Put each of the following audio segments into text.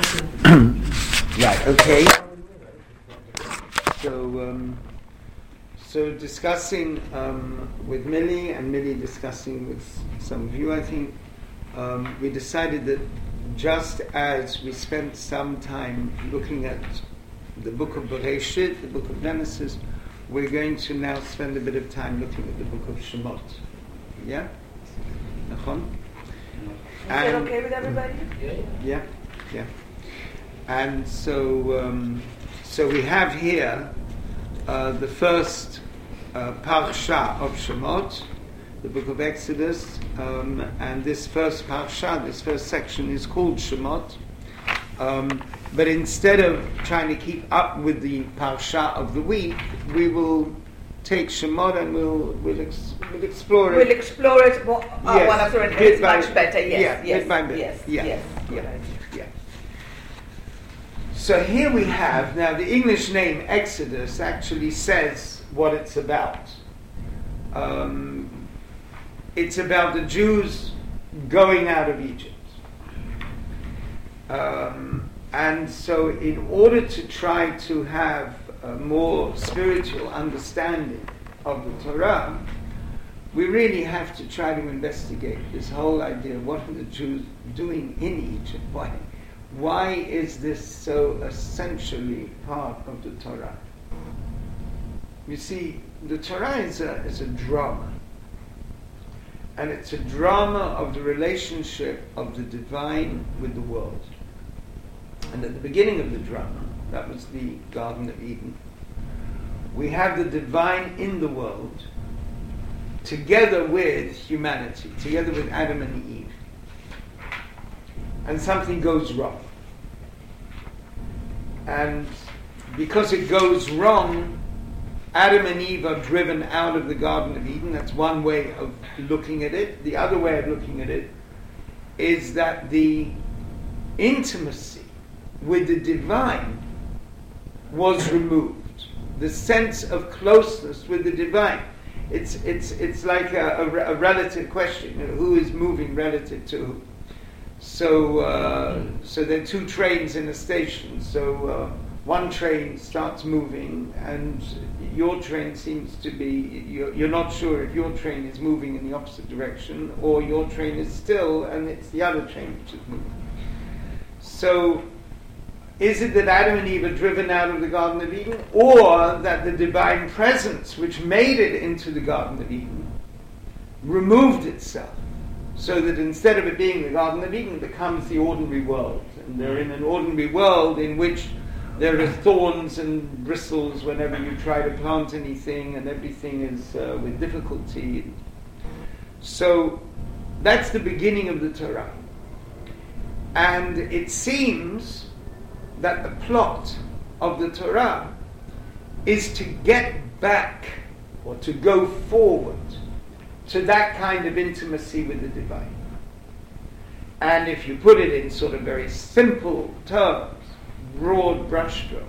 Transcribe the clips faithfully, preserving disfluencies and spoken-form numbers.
Right, okay. So, um, so discussing um, with Millie, and Millie discussing with some of you, I think, um, we decided that just as we spent some time looking at the book of Bereshit, the book of Genesis, we're going to now spend a bit of time looking at the book of Shemot. Yeah? Nachon? Is that okay with everybody? Yeah, yeah. yeah. And so, um, so we have here uh, the first uh, parsha of Shemot, the book of Exodus, um, and this first parsha, this first section is called Shemot. Um, but instead of trying to keep up with the parsha of the week, we will take Shemot and we'll we'll, ex- we'll explore it. We'll explore it uh, yes. one after another. Bit It's by, much better. Yes, yeah, yes, bit by bit. yes, yeah, yes. yeah, Right. yeah. So here we have now the English name Exodus actually says what it's about. Um, it's about the Jews going out of Egypt. Um, and so in order to try to have a more spiritual understanding of the Torah, we really have to try to investigate this whole idea. What are the Jews doing in Egypt? Why, why is this so essentially part of the Torah? You see, the Torah is a, is a drama. And it's a drama of the relationship of the divine with the world. And at the beginning of the drama, that was the Garden of Eden, we have the divine in the world together with humanity, together with Adam and Eve. And something goes wrong. And because it goes wrong, Adam and Eve are driven out of the Garden of Eden. That's one way of looking at it. The other way of looking at it is that the intimacy with the divine was removed. The sense of closeness with the divine. It's it's it's like a, a, a relative question. You know, who is moving relative to who? So uh, so there are two trains in a station. So uh, one train starts moving, and your train seems to be, you're, you're not sure if your train is moving in the opposite direction, or your train is still, and it's the other train which is moving. So, is it that Adam and Eve are driven out of the Garden of Eden, or that the divine presence which made it into the Garden of Eden removed itself, so that instead of it being the Garden of Eden, it becomes the ordinary world, and they're in an ordinary world in which there are thorns and bristles whenever you try to plant anything, and everything is uh, with difficulty. So that's the beginning of the Torah. And it seems that the plot of the Torah is to get back, or to go forward, to that kind of intimacy with the divine. And if you put it in sort of very simple terms, broad brushstrokes,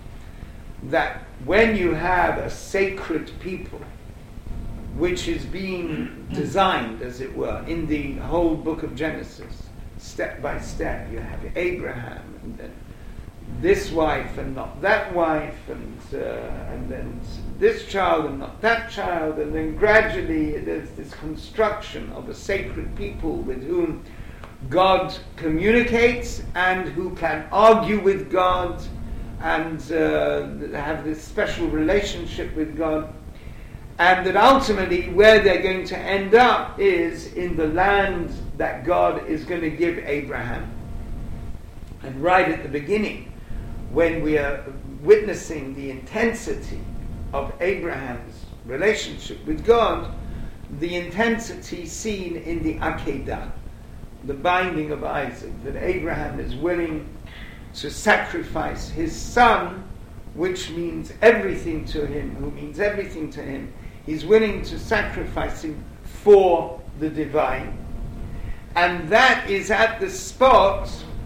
that when you have a sacred people which is being designed, as it were, in the whole book of Genesis, step by step, you have Abraham, and then this wife and not that wife, and uh, and then this child and not that child, and then gradually there's this construction of a sacred people with whom God communicates and who can argue with God and uh, have this special relationship with God, and that ultimately where they're going to end up is in the land that God is going to give Abraham. And right at the beginning, when we are witnessing the intensity of Abraham's relationship with God, the intensity seen in the Akedah, the binding of Isaac, that Abraham is willing to sacrifice his son, which means everything to him, who means everything to him. He's willing to sacrifice him for the divine. And that is at the spot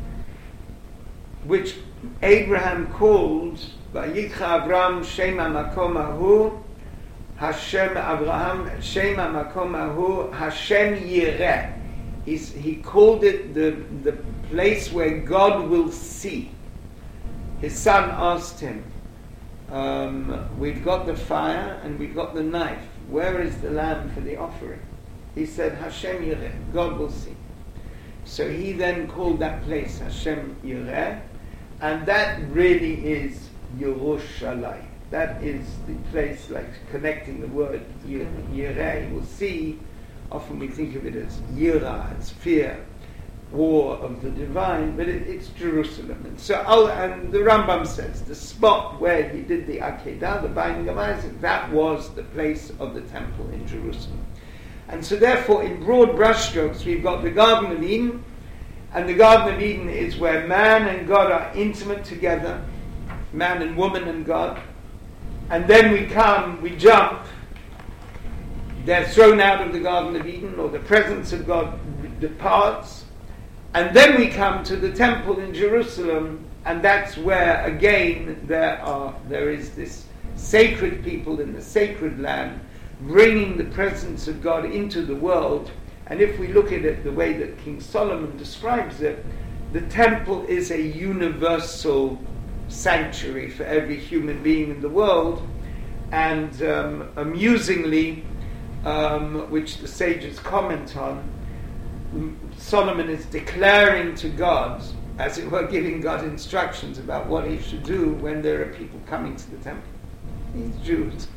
which Abraham called Vayikra Avram Shem HaMakom Ahu Hashem Avraham Shem HaMakom Ahu Hashem Yireh. He's, he called it, the, the place where God will see. His son asked him, um, we've got the fire and we've got the knife. Where is the lamb for the offering? He said, Hashem Yireh, God will see. So he then called that place Hashem Yireh, and that really is Yerushalayim. That is the place, like connecting the word Yireh. You will see, often we think of it as Yira, as fear, war of the divine, but it, it's Jerusalem. And so, oh, and the Rambam says, the spot where he did the Akedah, the binding of Isaac, that was the place of the temple in Jerusalem. And so therefore, in broad brushstrokes, we've got the Garden of Eden, and the Garden of Eden is where man and God are intimate together, man and woman and God. And then we come, we jump, they're thrown out of the Garden of Eden, or the presence of God departs, and then we come to the temple in Jerusalem, and that's where again there are there is this sacred people in the sacred land bringing the presence of God into the world. And if we look at it the way that King Solomon describes it, the temple is a universal sanctuary for every human being in the world. And um, amusingly, um, which the sages comment on, Solomon is declaring to God, as it were, giving God instructions about what he should do when there are people coming to the temple. These Jews.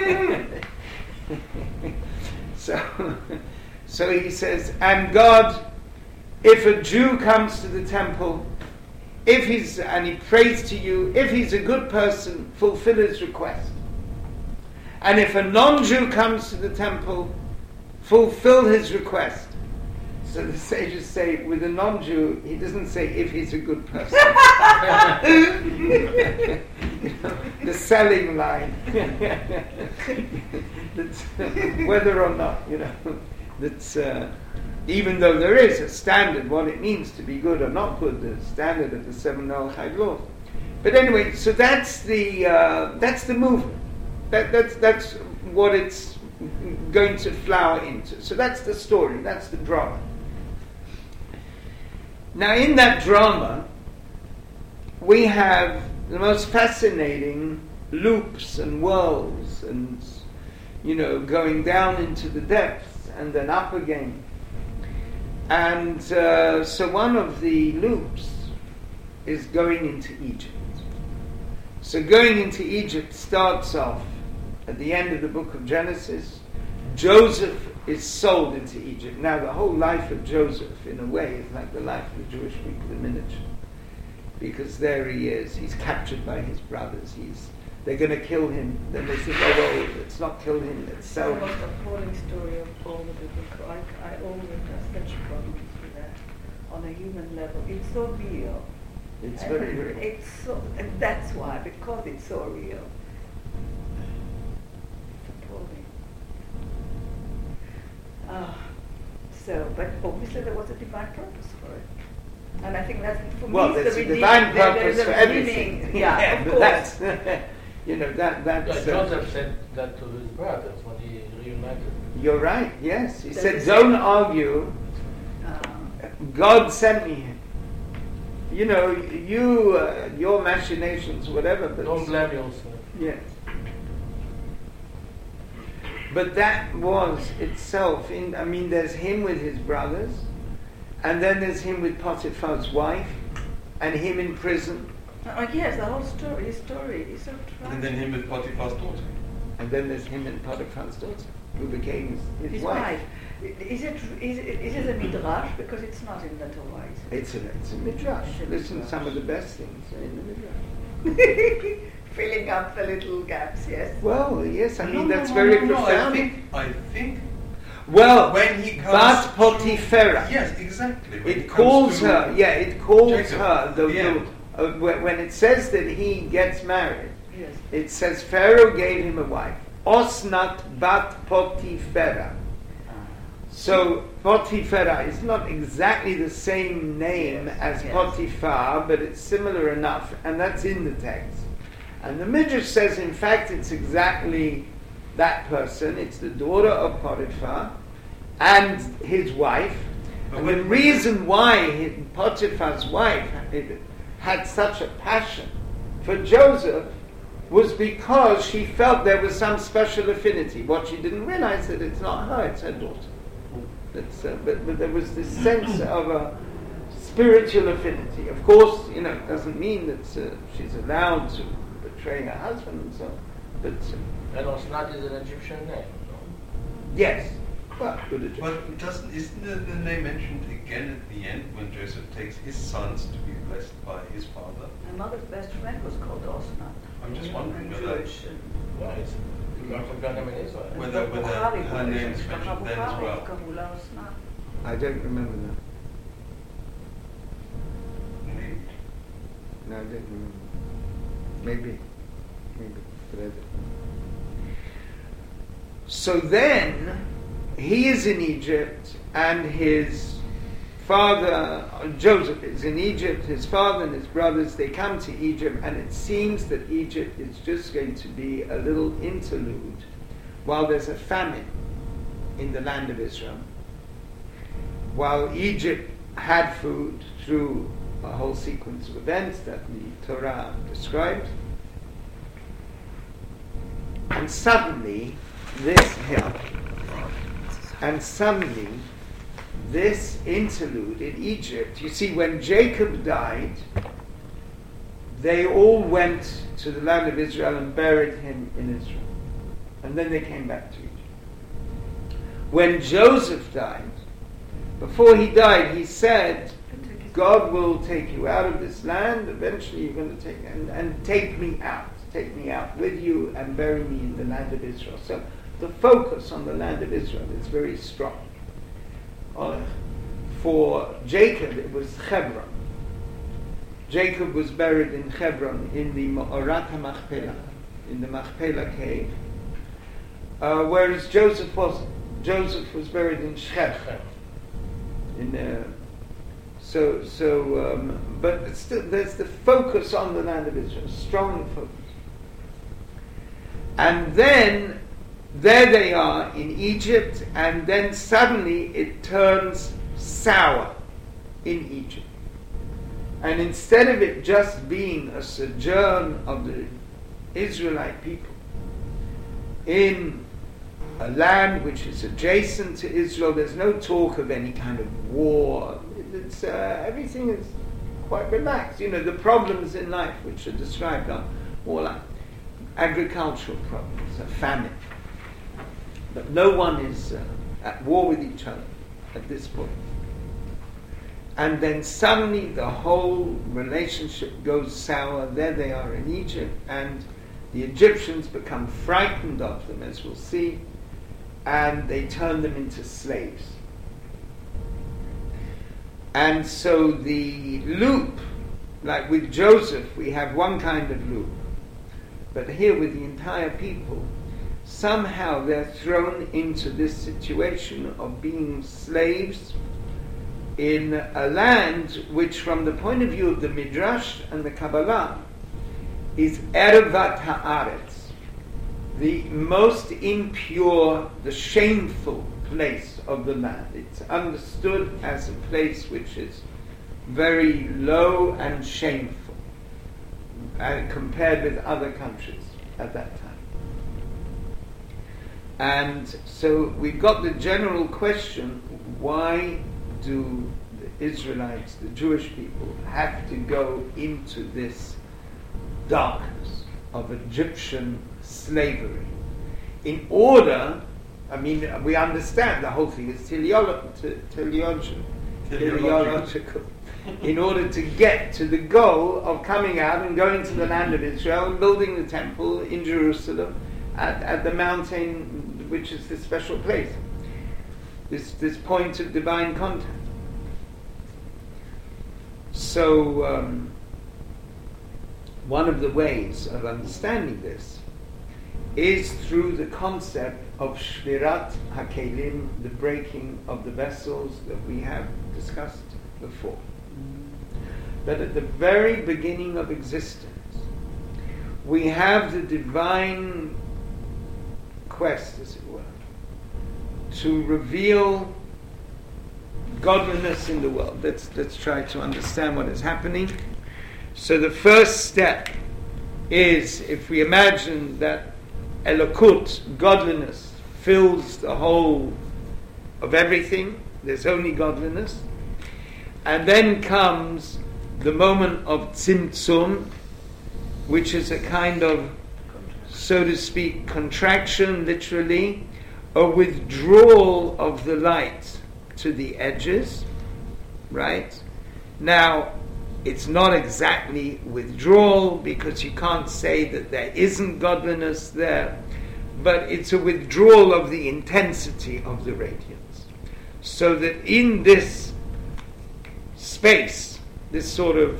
so, so he says, and God, if a Jew comes to the temple, if he's and he prays to you, if he's a good person, fulfill his request. And if a non-Jew comes to the temple, fulfill his request. So the sages say, with a non-Jew, he doesn't say if he's a good person. You know, the selling line. That's, whether or not, you know, that's uh, even though there is a standard, what it means to be good or not good, the standard of the seven Noahide laws. But anyway, so that's the uh, that's the movement. That that's that's what it's going to flower into. So that's the story. That's the drama. Now, in that drama, we have the most fascinating loops and whirls, and you know, going down into the depths and then up again. And uh, so, one of the loops is going into Egypt. So, going into Egypt starts off at the end of the book of Genesis. Joseph is sold into Egypt. Now, the whole life of Joseph, in a way, is like the life of the Jewish people in miniature. Because there he is. He's captured by his brothers. He's They're going to kill him. Then they say, oh, well, let's not kill him, let's sell him. It's the most appalling story of all the biblical. I, I always have such problems with that on a human level. It's so real. It's and very real. It's so, and that's why, because it's so real. Ah, so, but obviously there was a divine purpose for it, and I think that's for well, me. Well, there's the a divine there, purpose for everything. Meaning. Yeah, yeah, of but course. That's you know that that's. Yeah, Uh, Joseph said that to his brothers when he reunited. You're right. Yes, he Does said, it "Don't say- argue. Um, God sent me here. You know, you uh, your machinations, whatever. But Don't blame yourself. yes." But that was itself, in, I mean, there's him with his brothers, and then there's him with Potiphar's wife, and him in prison, oh yes, the whole story. His story is so tragic. And then him with Potiphar's daughter. and then there's him and Potiphar's daughter, who became his, his, His wife. wife. Is it is it, is it a midrash? Because it's not in the Torah. Is it? It's a, it's a midrash. It's a Listen, midrash. some of the best things are in the midrash. Filling up the little gaps. Yes. Well, yes, I mean, No, that's no, very no, no, profound. I think, I think Well, when he comes but to- Potipharah. Yes, exactly. When he It comes calls to her, yeah, it calls Jacob her, the, at the end. the, uh, when when it says that he gets married, Yes. it says Pharaoh gave him a wife, Osnat bat Potipharah. So Potipharah is not exactly the same name Yes, as yes. Potiphar, but it's similar enough, and that's in the text. And the Midrash says, in fact, it's exactly that person. It's the daughter of Potiphar and his wife. But And when- the reason why Potiphar's wife had, had such a passion for Joseph was because she felt there was some special affinity. What she didn't realize that it's not her, it's her daughter. That's, uh, but, but there was this sense of a spiritual affinity. Of course, you know, it doesn't mean that uh, she's allowed to betray her husband and so on. But uh, And Osnat is an Egyptian name, no? yes, well, good Egyptian. But doesn't isn't the, the name mentioned again at the end when Joseph takes his sons to be blessed by his father? My mother's best friend was called Osnat. I'm just wondering And whether Jewish. and- Yeah, it's Ganem in Israel. and Whether- whether Bukhari, her Bukhari, name is משפחה mentioned then as בוכרית, well. קראו לה אסנת. I don't remember that. maybe. No, I don't remember. Maybe. Maybe. But I don't. So then, he is in Egypt, and his father, Joseph, is in Egypt. His father and his brothers, they come to Egypt, and it seems that Egypt is just going to be a little interlude while there's a famine in the land of Israel. While Egypt had food through a whole sequence of events that the Torah describes, and suddenly this hill, and suddenly this interlude in Egypt, you see, when Jacob died, they all went to the land of Israel and buried him in Israel. And then they came back to Egypt. When Joseph died, before he died, he said, God will take you out of this land. Eventually you're going to take and, and take me out. Take me out with you and bury me in the land of Israel. So the focus on the land of Israel is very strong. Uh, for Jacob, it was Hebron. Jacob was buried in Hebron in the Ma'orat HaMachpelah, in the Machpelah cave. Uh, whereas Joseph wasn't. Joseph was buried in Shechem. In uh, so so, um, but still, there's the focus on the land of Israel, strong focus. And then there they are in Egypt, and then suddenly it turns sour in Egypt. And instead of it just being a sojourn of the Israelite people in a land which is adjacent to Israel, there's no talk of any kind of war. It's, uh, everything is quite relaxed. You know, the problems in life which are described are more like agricultural problems, a famine. But no one is uh, at war with each other at this point. And then suddenly the whole relationship goes sour. There they are in Egypt, and the Egyptians become frightened of them, as we'll see, and they turn them into slaves. And so the loop, like with Joseph, we have one kind of loop. But here with the entire people, somehow they're thrown into this situation of being slaves in a land which, from the point of view of the Midrash and the Kabbalah, is Ervat Haaretz, the most impure, the shameful place of the land. It's understood as a place which is very low and shameful, uh, compared with other countries at that time. And so we've got the general question, why do the Israelites, the Jewish people, have to go into this darkness of Egyptian slavery in order, I mean, we understand the whole thing is teleolo- te- teleological, teleological, in order to get to the goal of coming out and going to the land of Israel and building the temple in Jerusalem at, at the mountain, which is this special place, this, this point of divine contact. So, um, one of the ways of understanding this is through the concept of Shvirat HaKelim, the breaking of the vessels that we have discussed before. That at the very beginning of existence, we have the divine quest, as it were, to reveal godliness in the world. Let's let's try to understand what is happening. So the first step is, if we imagine that Elokut, godliness, fills the whole of everything, there's only godliness, and then comes the moment of Tzimtzum, which is a kind of, so to speak, contraction, literally, a withdrawal of the light to the edges, right? Now, it's not exactly withdrawal, because you can't say that there isn't godliness there, but it's a withdrawal of the intensity of the radiance. So that in this space, this sort of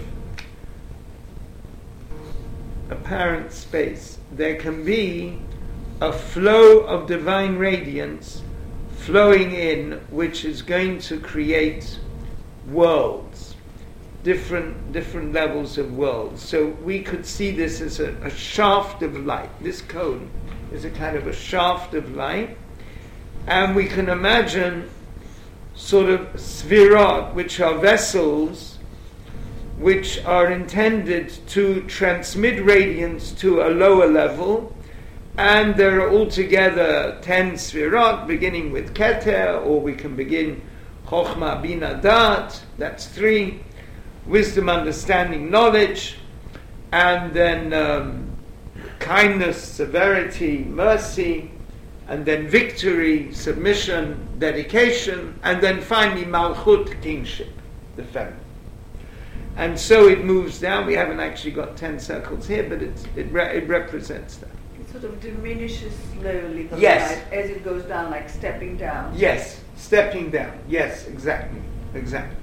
apparent space, there can be a flow of divine radiance flowing in, which is going to create worlds, different different levels of worlds. So we could see this as a, a shaft of light. This cone is a kind of a shaft of light, and we can imagine sort of sphirot, which are vessels which are intended to transmit radiance to a lower level, and there are altogether ten sphirot, beginning with Keter, or we can begin Chochmah, Bina, Dat, that's three, wisdom, understanding, knowledge, and then um, kindness, severity, mercy, and then victory, submission, dedication, and then finally Malchut, kingship, the feminine. And so it moves down. We haven't actually got ten circles here, but it's, it re- it represents that. It sort of diminishes slowly the Yes. light as it goes down, like stepping down. Yes, stepping down. Yes, exactly, exactly.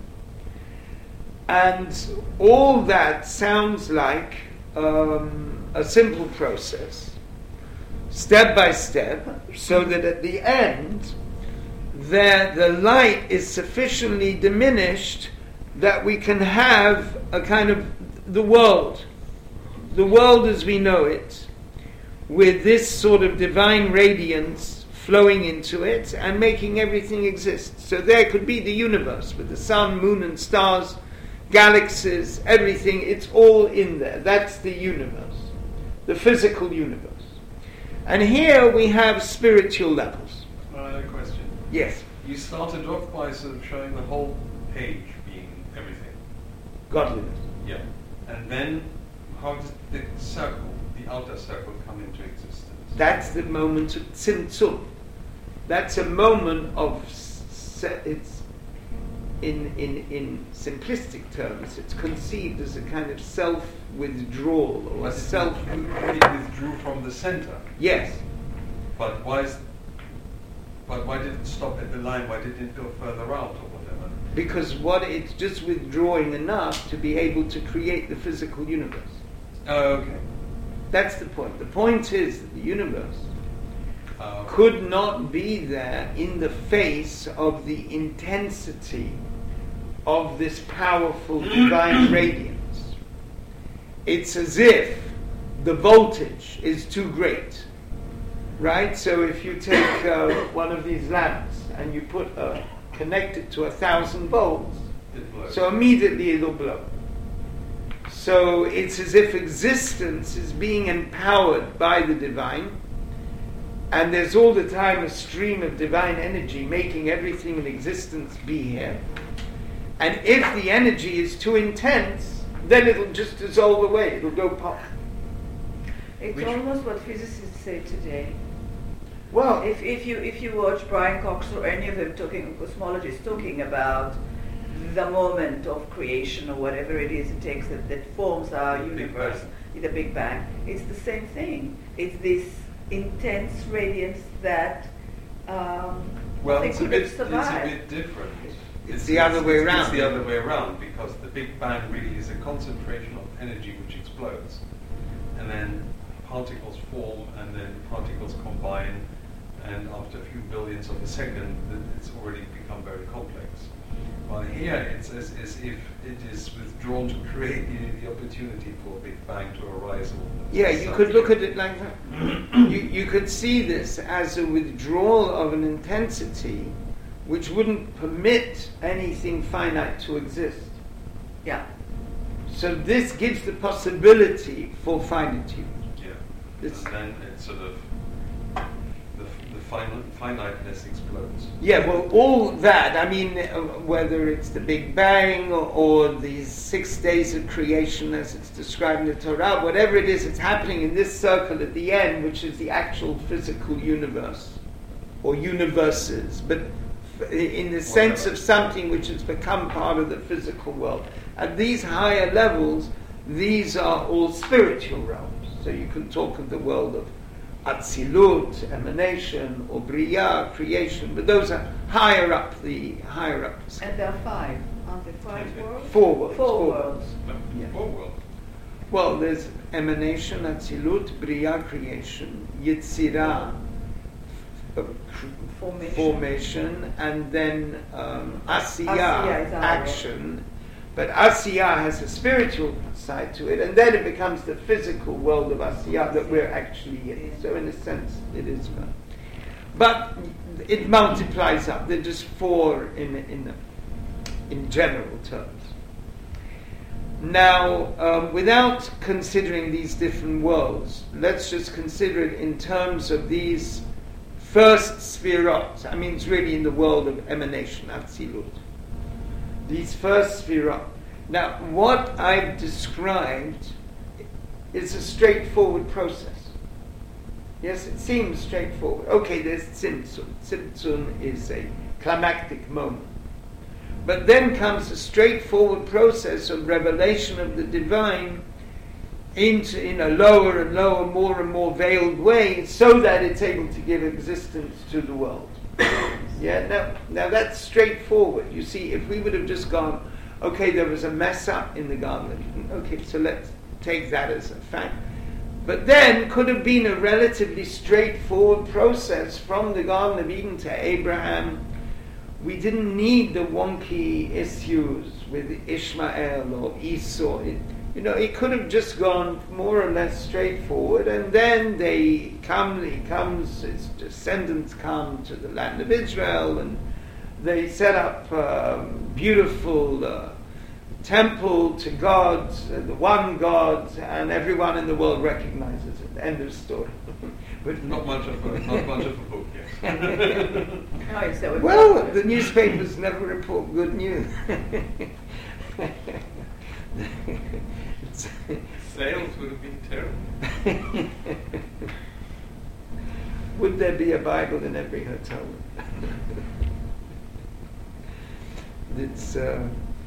And all that sounds like um, a simple process, step by step, so that at the end, there the light is sufficiently diminished that we can have a kind of the world, the world as we know it, with this sort of divine radiance flowing into it and making everything exist. So there could be the universe with the sun, moon and stars, galaxies, everything, it's all in there. That's the universe, the physical universe. And here we have spiritual levels. Another question. Yes, You started off by sort of showing the whole page being everything. godliness. Yeah. And then how does the circle, the outer circle, come into existence? That's the moment of tzimtzum. That's a moment of, se- it's in, in, in simplistic terms, it's conceived as a kind of self-withdrawal or a But self... it it withdrew from the center. Yes. But why is but why did it stop at the line? Why didn't it go further out or whatever? Because what it's just withdrawing enough to be able to create the physical universe. Oh, okay. That's the point. The point is that the universe Uh, could not be there in the face of the intensity of this powerful divine radiance. It's as if the voltage is too great, right? So if you take uh, one of these lamps and you put a, connect it to a thousand volts, it blows. so immediately it'll blow. So it's as if existence is being empowered by the divine, and there's all the time a stream of divine energy making everything in existence be here. And if the energy is too intense, then it'll just dissolve away. It'll go pop. It's Which- almost what physicists say today. Well, If if you if you watch Brian Cox or any of them talking, cosmologists talking about the moment of creation or whatever it is it takes that, that forms our The Big universe, Bang. the Big Bang, it's the same thing. It's this intense radiance that um, Well, they it's a could bit have it's survived. a bit different. It's the other way it's- around. It's the other way around, because the Big Bang really is a concentration of energy which explodes, and then particles form, and then particles combine, and after a few billionths of a second, th- it's already become very complex. While here, it's as, as if it is withdrawn to create the, the opportunity for a Big Bang to arise. Or yeah, you could look at it like that. you, you could see this as a withdrawal of an intensity which wouldn't permit anything finite to exist. Yeah. So this gives the possibility for finitude. Yeah. It's, and then it's sort of the, the fin- finiteness explodes. yeah, well, all that, I mean, uh, whether it's the Big Bang or, or these six days of creation as it's described in the Torah, whatever it is, it's happening in this circle at the end, which is the actual physical universe, or universes, but f- in the sense of something which has become part of the physical world. At these higher levels, these are all spiritual realms. So you can talk of the world of Atzilut, emanation, or Bria, creation, but those are higher up the higher up the scale. And there are five, aren't there five Okay. worlds? Four worlds. Four four worlds. No, Yeah. Four worlds. Well, there's emanation, Atzilut, Bria, creation, Yetzirah, uh, cr- Formation. formation, and then um, Asiyah, Asiyah is our action. But Asiyah has a spiritual side to it, and then it becomes the physical world of Asiyah that we're actually in. So in a sense, it is one. But it multiplies up. They're just four in in in general terms. Now, um, without considering these different worlds, let's just consider it in terms of these first spherot. I mean, it's really in the world of emanation, Atzilut. These first spherot. Now, what I've described is a straightforward process. Yes, it seems straightforward. Okay, there's Tzimtzum. Tzimtzum is a climactic moment. But then comes a straightforward process of revelation of the divine into in a lower and lower, more and more veiled way, so that it's able to give existence to the world. Yeah, now, now that's straightforward. You see, if we would have just gone, okay, there was a mess up in the Garden of Eden. Okay, so let's take that as a fact. But then could have been a relatively straightforward process from the Garden of Eden to Abraham. We didn't need the wonky issues with Ishmael or Esau. It, you know, it could have just gone more or less straightforward, and then they come, he comes, his descendants come to the land of Israel, and they set up a beautiful uh, temple to God, uh, the one God, and everyone in the world recognizes it. End of story. But Not much of a, not much of a book, yes. No, it's that we- well, the newspapers never report good news. Sales would have been terrible. Would there be a Bible in every hotel? It's, uh,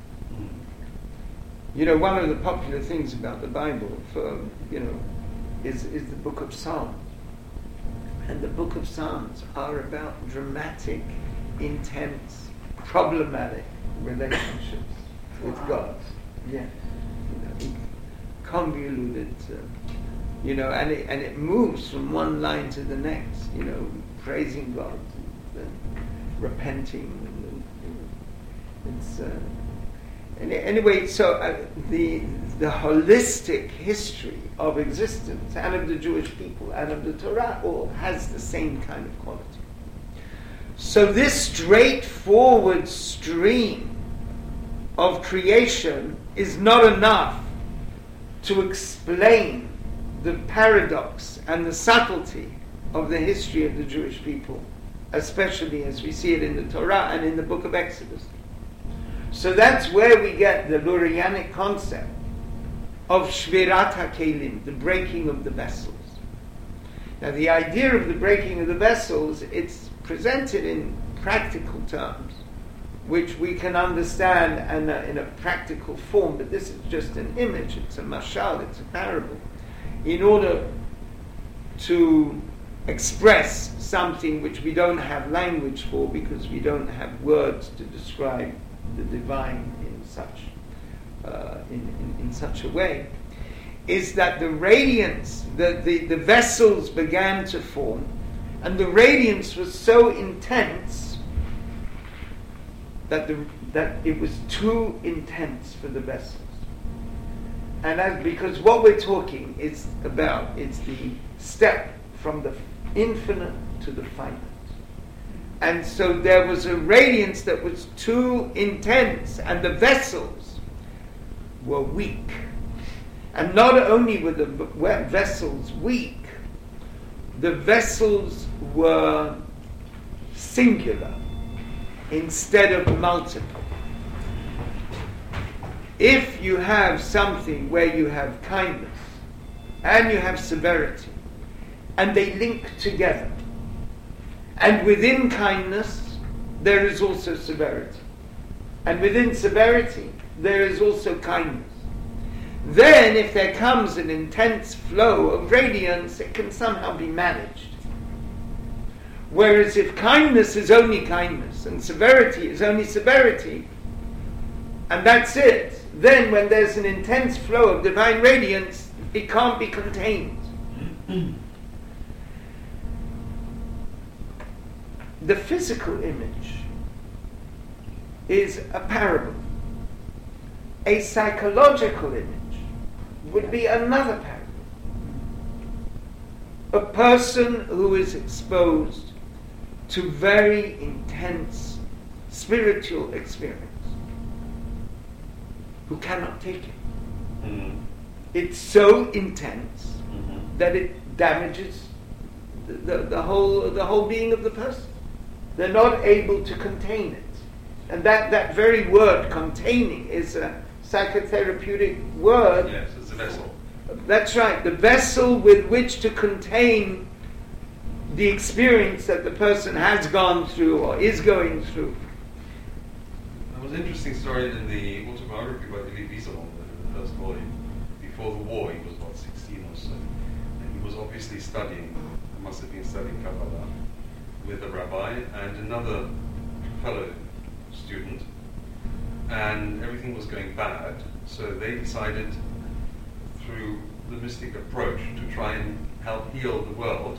you know, one of the popular things about the Bible, for, you know, is is the Book of Psalms. And the Book of Psalms are about dramatic, intense, problematic relationships with Wow. God. Yeah, you know, convoluted, uh, you know, and it and it moves from one line to the next. You know, praising God, and, and repenting, and, and it's. Uh, and anyway, so uh, the the holistic history of existence and of the Jewish people and of the Torah all has the same kind of quality. So this straightforward stream of creation is not enough to explain the paradox and the subtlety of the history of the Jewish people, especially as we see it in the Torah and in the book of Exodus. So that's where we get the Lurianic concept of Shvirat HaKelim, the breaking of the vessels. Now the idea of the breaking of the vessels, it's presented in practical terms, which we can understand in a, in a practical form, but this is just an image, it's a mashal, it's a parable, in order to express something which we don't have language for because we don't have words to describe the divine in such uh, in, in, in such a way, is that the radiance, the, the, the vessels began to form, and the radiance was so intense that the that it was too intense for the vessels. And as, because what we're talking is about, it's the step from the infinite to the finite. And so there was a radiance that was too intense, and the vessels were weak. And not only were the v- vessels weak, the vessels were singular instead of multiple. If you have something where you have kindness and you have severity, and they link together, and within kindness there is also severity, and within severity there is also kindness, then if there comes an intense flow of radiance, it can somehow be managed. Whereas if kindness is only kindness and severity is only severity, and that's it, then when there's an intense flow of divine radiance, it can't be contained. The physical image is a parable. A psychological image would be another parable. A person who is exposed to very intense spiritual experience, who cannot take it. Mm-hmm. It's so intense Mm-hmm. that it damages the, the, the whole the whole being of the person. They're not able to contain it. And that, that very word, containing, is a psychotherapeutic word. Yes, it's a vessel. That's right, the vessel with which to contain the experience that the person has gone through or is going through. There was an interesting story in the autobiography by Elie Wiesel, the first volume. Before the war, he was about sixteen or so, and he was obviously studying, must have been studying Kabbalah, with a rabbi and another fellow student, and everything was going bad, so they decided through the mystic approach to try and help heal the world,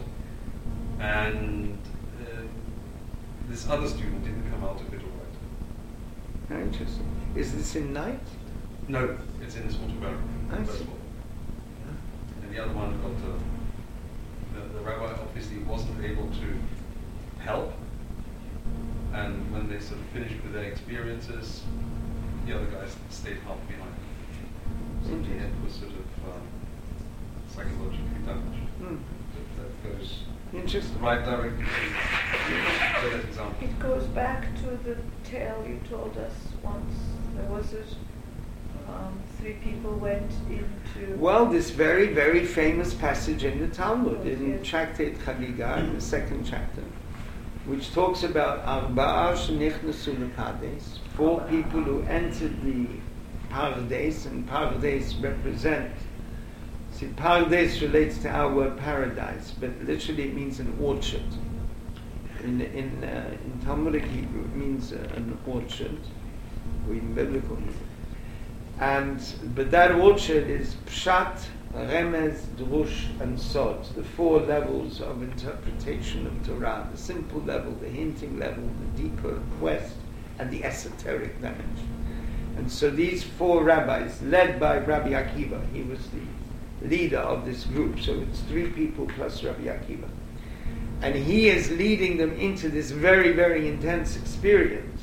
and uh, this other student didn't come out of it all right. Very interesting. Is this in night? No, it's in his autobiography. I first see. of all. And the other one got to, the, the rabbi obviously wasn't able to help, and when they sort of finished with their experiences, the other guys stayed half behind. So the end was sort of um, psychologically damaged. Hmm. That, that goes Interesting. right directly to to that example. It goes back to the tale you told us once. There was it. Um, three people went into. Well, this very, very famous passage in the Talmud, Oh, in yes. Tractate Chagiga, in the second chapter, which talks about Arba'a shenichnasu lePardes, four people who entered the Pardes, and Pardes represent. See, Pardes relates to our word paradise, but literally it means an orchard. In in uh, in Talmudic Hebrew, it means uh, an orchard, or in biblical Hebrew. And but that orchard is Pshat, Remez, Drush, and Sod, the four levels of interpretation of Torah: the simple level, the hinting level, the deeper quest, and the esoteric dimension. And so these four rabbis, led by Rabbi Akiva, he was the leader of this group, so it's three people plus Rabbi Akiva. And he is leading them into this very, very intense experience,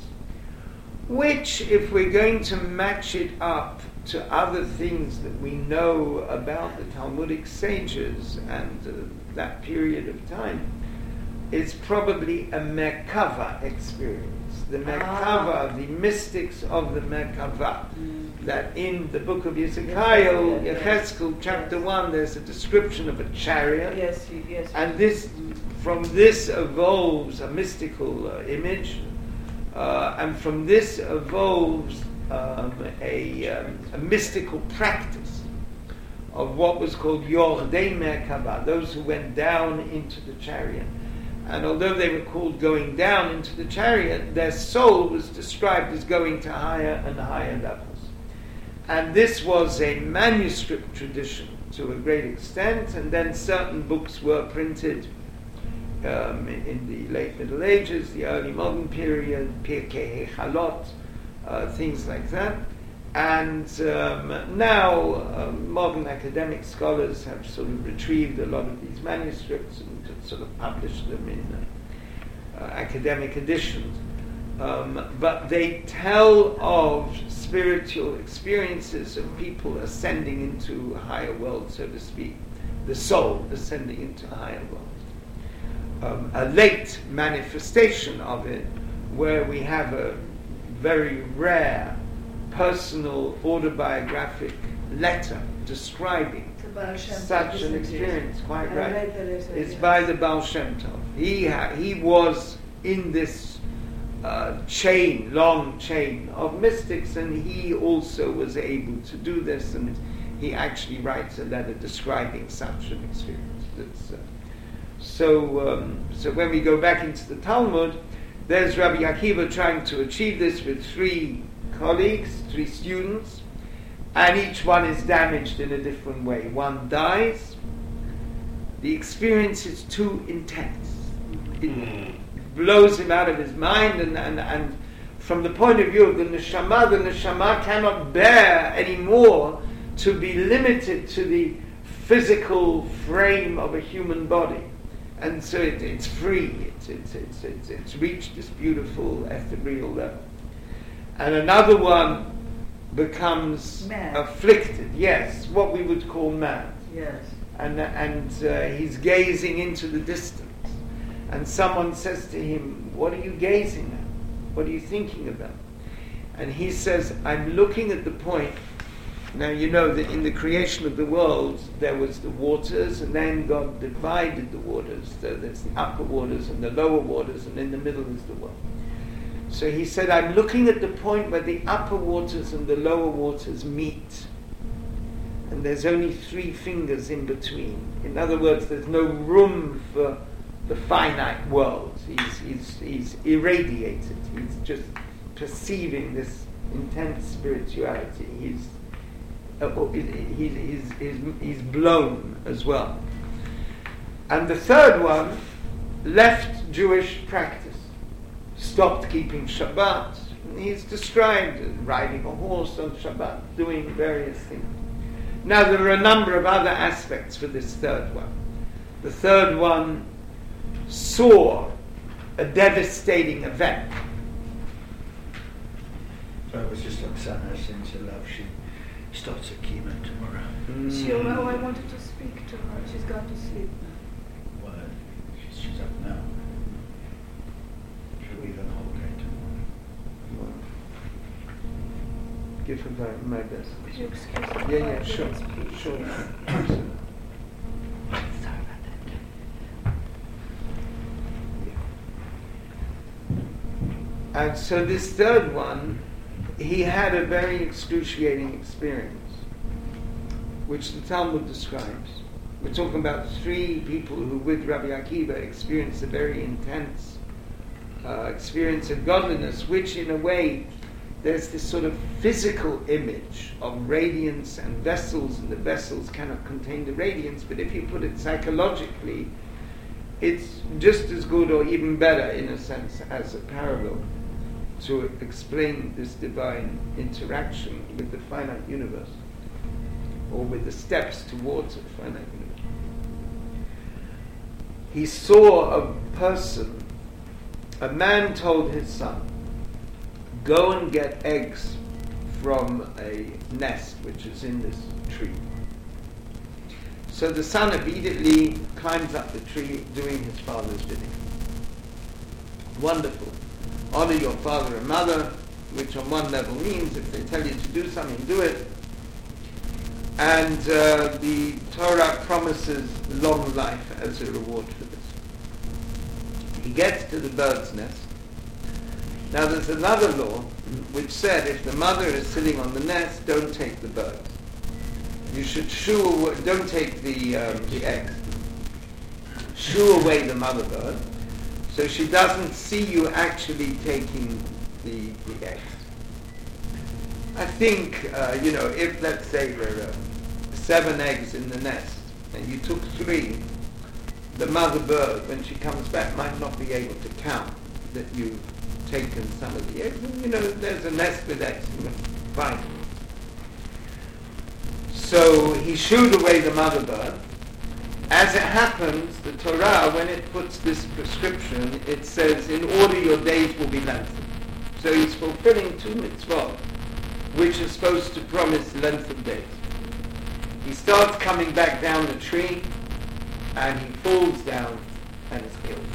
which, if we're going to match it up to other things that we know about the Talmudic sages and uh, that period of time, is probably a Merkava experience. The Merkava, Ah. the mystics of the Merkava. Mm. That in the book of Yechezkel, Yes, yes, Yechezkel chapter yes. one, there's a description of a chariot. Yes, you- yes. And this, from this evolves a mystical uh, image, uh, and from this evolves um, a, um, a mystical practice of what was called Yordei Merkava, those who went down into the chariot. And although they were called going down into the chariot, their soul was described as going to higher and higher levels. And this was a manuscript tradition to a great extent, and then certain books were printed um, in the late Middle Ages, the early modern period, Pirkei Halot, uh, things like that. And um, now um, modern academic scholars have sort of retrieved a lot of these manuscripts and sort of published them in uh, academic editions. Um, but they tell of spiritual experiences of people ascending into a higher world, so to speak, the soul ascending into a higher world. Um, a late manifestation of it, where we have a very rare personal autobiographic letter describing such an experience, quite right. It's by the Baal Shem Tov. He, ha- he was in this uh, chain, long chain of mystics, and he also was able to do this, and he actually writes a letter describing such an experience. That's, uh, so, um, so when we go back into the Talmud, there's Rabbi Akiva trying to achieve this with three colleagues, three students, and each one is damaged in a different way. One dies. The experience is too intense. It blows him out of his mind, and, and, and from the point of view of the neshama, the neshama cannot bear anymore to be limited to the physical frame of a human body. And so it, it's free. It's, it's, it's, it's, it's reached this beautiful ethereal level. And another one becomes mad. afflicted, yes, what we would call mad. Yes. And, and uh, he's gazing into the distance. And someone says to him, what are you gazing at? What are you thinking about? And he says, I'm looking at the point. Now you know that in the creation of the world there was the waters, and then God divided the waters. So there's the upper waters and the lower waters, and in the middle is the world. So he said, I'm looking at the point where the upper waters and the lower waters meet. And there's only three fingers in between. In other words, there's no room for the finite world. He's, he's, he's irradiated. He's just perceiving this intense spirituality. He's Uh, he's, he's, he's, he's blown as well. And the third one left Jewish practice, stopped keeping Shabbat. He's described as riding a horse on Shabbat, doing various things. Now there are a number of other aspects for this third one. The third one saw a devastating event. So it was just like Sana since her love, she starts at chemo tomorrow. Mm. She, oh, I wanted to speak to her. She's gone to sleep. Well, she's, she's up now. She'll be on holiday tomorrow. Give her my, my best. Could you excuse me? Yeah, yeah, Five sure, minutes, please? sure. Sorry about that. And so this third one, he had a very excruciating experience, which the Talmud describes. We're talking about three people who, with Rabbi Akiva, experienced a very intense uh, experience of godliness, which in a way, there's this sort of physical image of radiance and vessels, and the vessels cannot contain the radiance, but if you put it psychologically, it's just as good or even better, in a sense, as a parable to explain this divine interaction with the finite universe, or with the steps towards a finite universe. He saw a person, a man told his son, go and get eggs from a nest which is in this tree. So the son immediately climbs up the tree doing his father's bidding. Wonderful. Honor your father and mother, which on one level means if they tell you to do something, do it. And uh, the Torah promises long life as a reward for this. He gets to the bird's nest. Now there's another law which said if the mother is sitting on the nest, don't take the birds. You should shoo away, don't take the, um, the eggs. Shoo away the mother bird, so she doesn't see you actually taking the, the eggs. I think, uh, you know, if let's say there are seven eggs in the nest and you took three, the mother bird, when she comes back, might not be able to count that you've taken some of the eggs. And, you know, there's a nest with eggs. You know, fine. So he shooed away the mother bird, As it happens, the Torah, when it puts this prescription, it says, in order your days will be lengthened. So he's fulfilling two mitzvot, which are supposed to promise length of days. He starts coming back down the tree, and he falls down and is killed.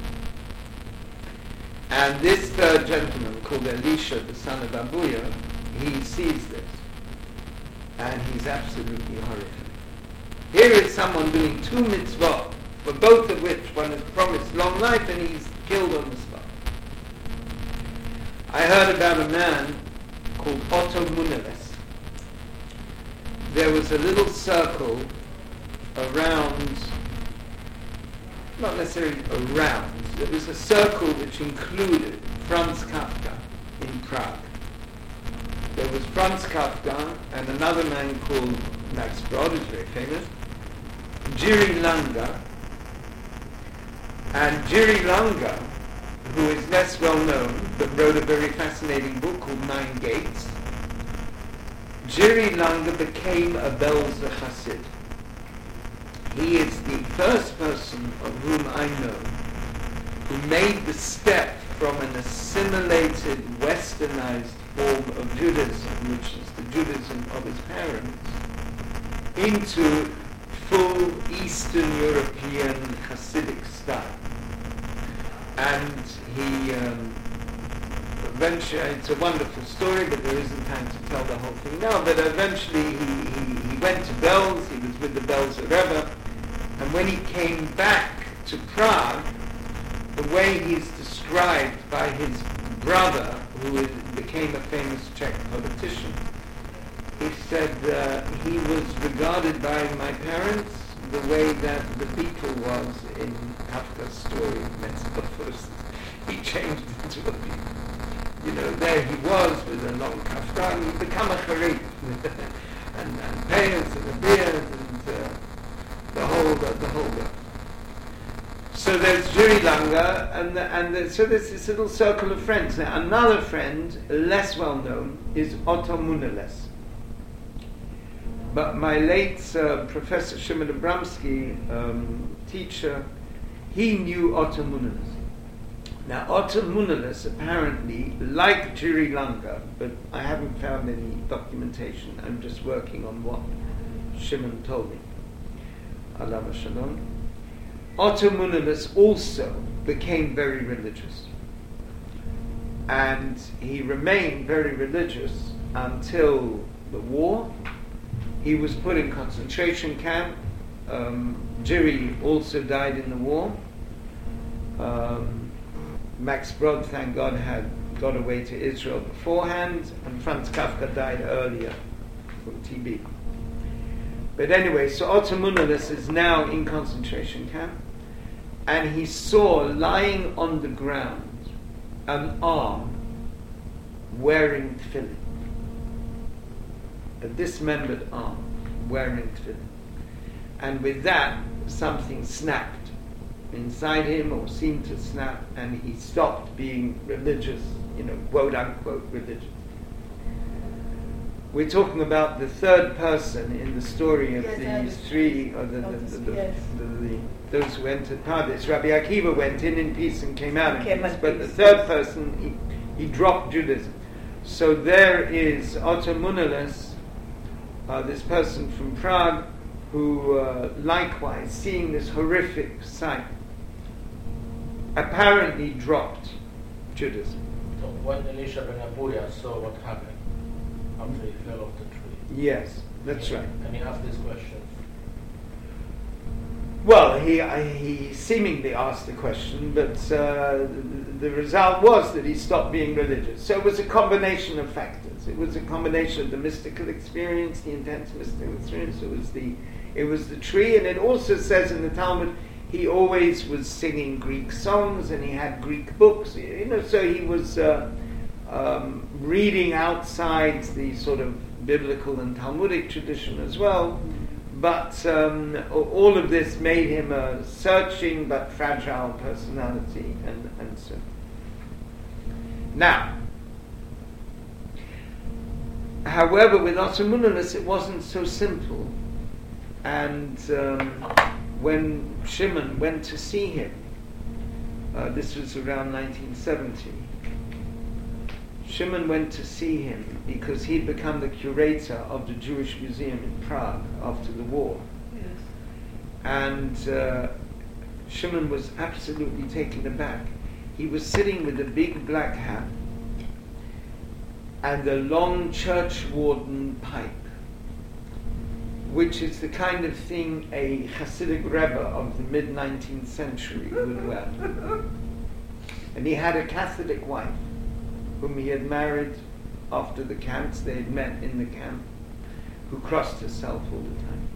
And this third gentleman, called Elisha, the son of Abuya, he sees this, and he's absolutely horrified. Here is someone doing two mitzvot, for both of which one is promised long life, and he's killed on the spot. I heard about a man called Otto Muneles. There was a little circle around, not necessarily around, there was a circle which included Franz Kafka in Prague. There was Franz Kafka and another man called Max Brod, who's very famous, Jiri Langa, and Jiri Langa, who is less well known, but wrote a very fascinating book called Nine Gates. Jiri Langa became a Belzer Chassid. He is the first person of whom I know who made the step from an assimilated, westernized form of Judaism, which is the Judaism of his parents, into full Eastern European Hasidic style. And he um, eventually, it's a wonderful story, but there isn't time to tell the whole thing now, but eventually he, he, he went to Belz, he was with the Belzer Rebbe, and when he came back to Prague, the way he's described by his brother, who is, became a famous Czech politician, he said uh, he was regarded by my parents the way that the beetle was in Kafka's story, Metamorphosis. He changed into a beetle. You know, there he was with a long kaftan, he'd become a charit, and, and pants and a beard and uh, the whole uh, the whole bit. So there's Jiri Langa, and the, and the, so there's this little circle of friends. Now another friend, less well known, is Otto Muneles. But my late uh, Professor Shimon Abramsky, um, teacher, he knew Otto Muneles. Now Otto Muneles apparently, like Jiri Langa, but I haven't found any documentation, I'm just working on what Shimon told me. Alav Shalom. Otto Muneles also became very religious. And he remained very religious until the war. He was put in concentration camp. Um, Jiri also died in the war. Um, Max Brod, thank God, had got away to Israel beforehand, and Franz Kafka died earlier from T B. But anyway, so Otto Muneles is now in concentration camp, and he saw lying on the ground an arm wearing tefillin. A dismembered arm wearing tefillin. And with that, something snapped inside him, or seemed to snap, and he stopped being religious, you know, quote unquote religious. We're talking about the third person in the story of Yes, these three, or the, the, the, the, Yes. the, the, those who entered Pardes. Rabbi Akiva went in in peace and came out in Came peace, in but the peace. third person, he, he dropped Judaism. So there is Otto Muneles, uh, this person from Prague, who uh, likewise, seeing this horrific sight, apparently dropped Judaism. So when Elisha ben Abuya saw what happened after he fell off the tree. Yes, that's right. And he asked this question. Well, he he seemingly asked the question, but uh, the, the result was that he stopped being religious. So it was a combination of factors. It was a combination of the mystical experience, the intense mystical experience. It was the it was the tree, and it also says in the Talmud he always was singing Greek songs, and he had Greek books. You know, so he was uh, um, reading outside the sort of biblical and Talmudic tradition as well. But um, all of this made him a searching but fragile personality, and, and so. Now, however, with Otto Muneles it wasn't so simple, and um, when Shimon went to see him, uh, this was around nineteen seventy, Shimon went to see him because he'd become the curator of the Jewish Museum in Prague after the war. Yes. And uh, Shimon was absolutely taken aback. He was sitting with a big black hat and a long church warden pipe, which is the kind of thing a Hasidic Rebbe of the mid-nineteenth century would wear. And he had a Catholic wife whom he had married after the camps. They had met in the camp, who crossed herself all the time.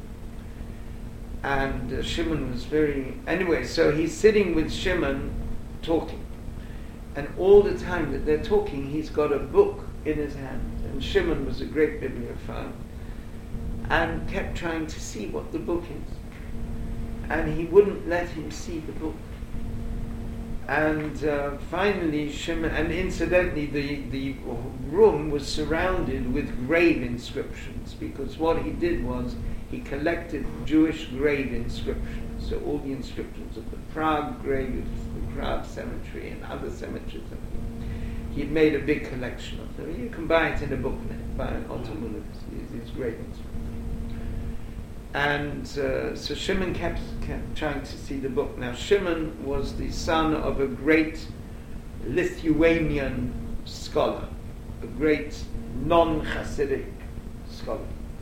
And uh, Shimon was very... Anyway, so he's sitting with Shimon talking. And all the time that they're talking, he's got a book in his hand. And Shimon was a great bibliophile and kept trying to see what the book is. And he wouldn't let him see the book. And uh, finally, Shimon, and incidentally, the, the room was surrounded with grave inscriptions, because what he did was he collected Jewish grave inscriptions. So all the inscriptions of the Prague graves, the Prague cemetery, and other cemeteries. He had made a big collection of them. You can buy it in a book by Otto Muller, these grave inscriptions. And uh, so Shimon kept, kept trying to see the book. Now Shimon was the son of a great Lithuanian scholar, a great non-Hasidic scholar,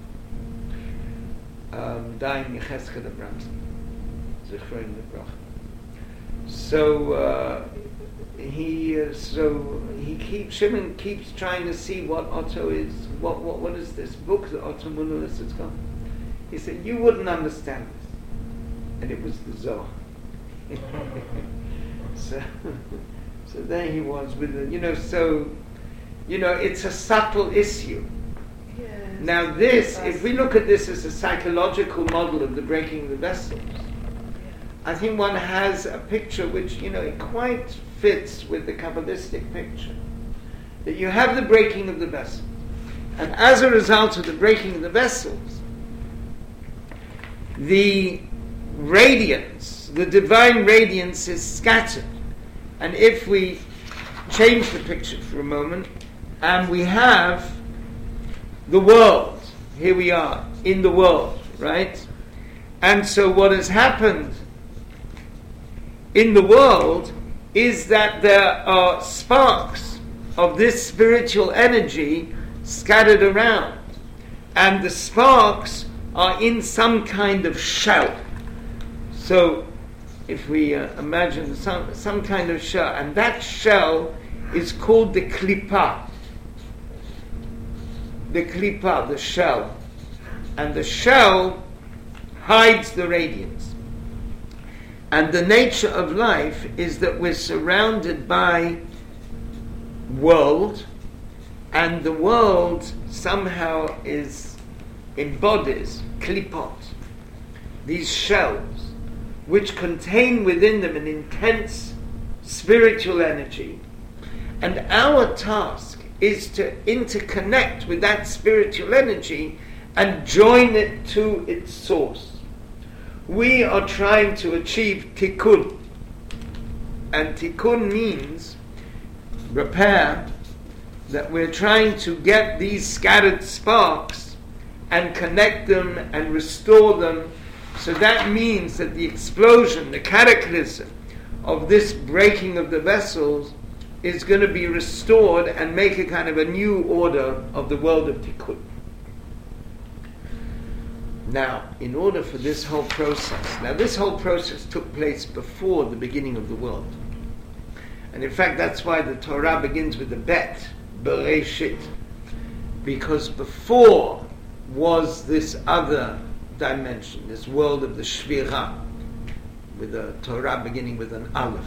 um, dying Yechezkel Abramson, Zichron Lebracha. So uh, he, uh, so he keeps Shimon keeps trying to see what Otto is. What what what is this book that Otto Muller has got? He said, you wouldn't understand this. And it was the Zohar. so, so there he was with the, you know, so, you know, it's a subtle issue. Yes. Now this, if we look at this as a psychological model of the breaking of the vessels, I think one has a picture which, you know, it quite fits with the Kabbalistic picture. That you have the breaking of the vessels. And as a result of the breaking of the vessels, the radiance, the divine radiance is scattered. And if we change the picture for a moment, and we have the world, here we are, in the world, right? And so what has happened in the world is that there are sparks of this spiritual energy scattered around. And the sparks are in some kind of shell. So, if we uh, imagine some, some kind of shell, and that shell is called the klipa. The klipa, the shell. And the shell hides the radiance. And the nature of life is that we're surrounded by world, and the world somehow is embodies klipot, these shells, which contain within them an intense spiritual energy. And our task is to interconnect with that spiritual energy and join it to its source. We are trying to achieve tikkun. And tikkun means repair, that we're trying to get these scattered sparks and connect them and restore them. So that means that the explosion, the cataclysm of this breaking of the vessels is going to be restored and make a kind of a new order of the world of Tikkun. Now, in order for this whole process, now this whole process took place before the beginning of the world. And in fact, that's why the Torah begins with the bet, Bereshit, because before was this other dimension, this world of the Shvirah, with the Torah beginning with an Aleph.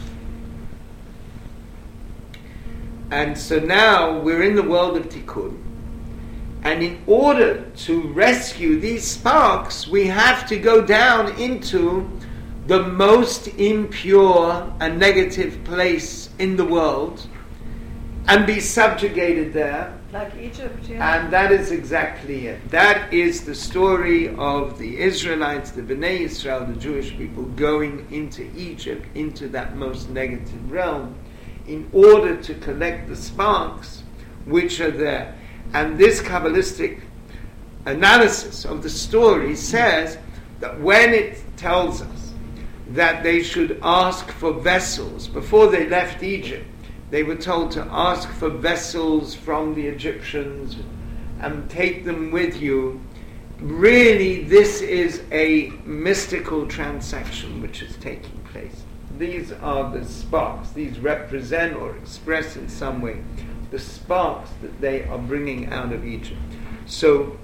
And so now we're in the world of Tikkun, and in order to rescue these sparks, we have to go down into the most impure and negative place in the world and be subjugated there Like Egypt, yeah. And that is exactly it. That is the story of the Israelites, the Bnei Israel, the Jewish people, going into Egypt, into that most negative realm, in order to collect the sparks which are there. And this Kabbalistic analysis of the story says that when it tells us that they should ask for vessels before they left Egypt, they were told to ask for vessels from the Egyptians and take them with you. Really, this is a mystical transaction which is taking place. These are the sparks. These represent or express in some way the sparks that they are bringing out of Egypt. So,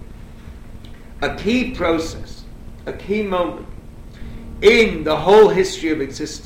a key process, a key moment in the whole history of existence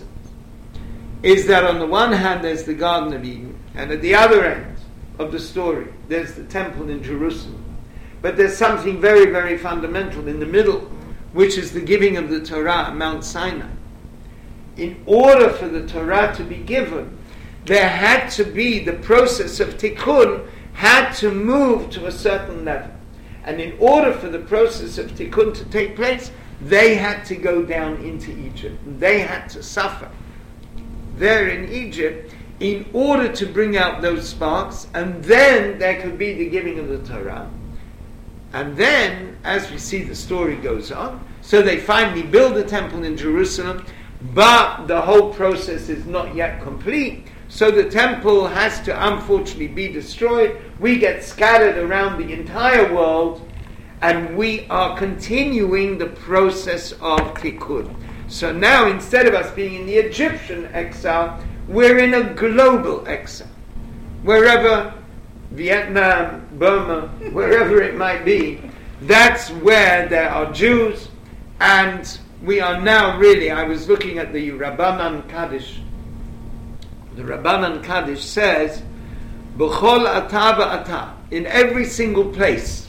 is that on the one hand there's the Garden of Eden, and at the other end of the story there's the temple in Jerusalem. But there's something very, very fundamental in the middle, which is the giving of the Torah at Mount Sinai. In order for the Torah to be given, there had to be, the process of tikkun had to move to a certain level. And in order for the process of tikkun to take place, they had to go down into Egypt. They had to suffer there in Egypt in order to bring out those sparks, and then there could be the giving of the Torah. And then, as we see, the story goes on. So they finally build the temple in Jerusalem, but the whole process is not yet complete. So the temple has to unfortunately be destroyed. We get scattered around the entire world, and we are continuing the process of tikkun. So now, instead of us being in the Egyptian exile, we're in a global exile. Wherever, Vietnam, Burma, wherever it might be, that's where there are Jews, and we are now really, I was looking at the Rabbanan Kaddish. The Rabbanan Kaddish says, B'chol ata ba'ata, in every single place.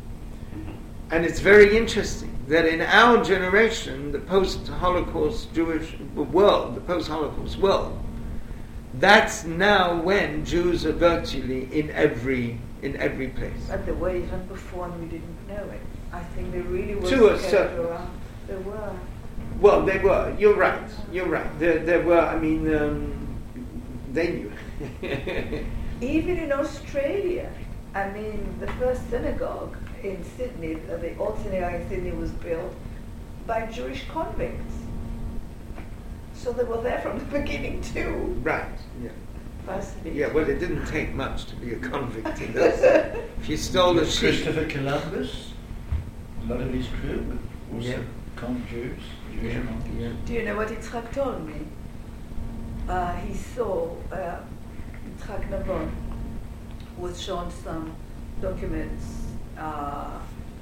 And it's very interesting that in our generation, the post-Holocaust Jewish world, the post-Holocaust world, that's now when Jews are virtually in every in every place. But there were even before and we didn't know it. I think they really were To a scattered certain- around. There were. Well, they were. You're right. You're right. There, there were. I mean, um, they knew. Even in Australia, I mean, the first synagogue in Sydney, uh, the old synagogue in Sydney was built by Jewish convicts. So they were there from the beginning too. Right. Yeah. Fascinating. Yeah. Well, it didn't take much to be a convict in those. If you stole a sheep. Christopher Columbus, a lot of his crew were also Yeah. con Jews, Jewish Yeah. convicts. Yeah. Do you know what Yitzhak told me? Uh, he saw uh, Yitzhak Navon was shown some documents uh,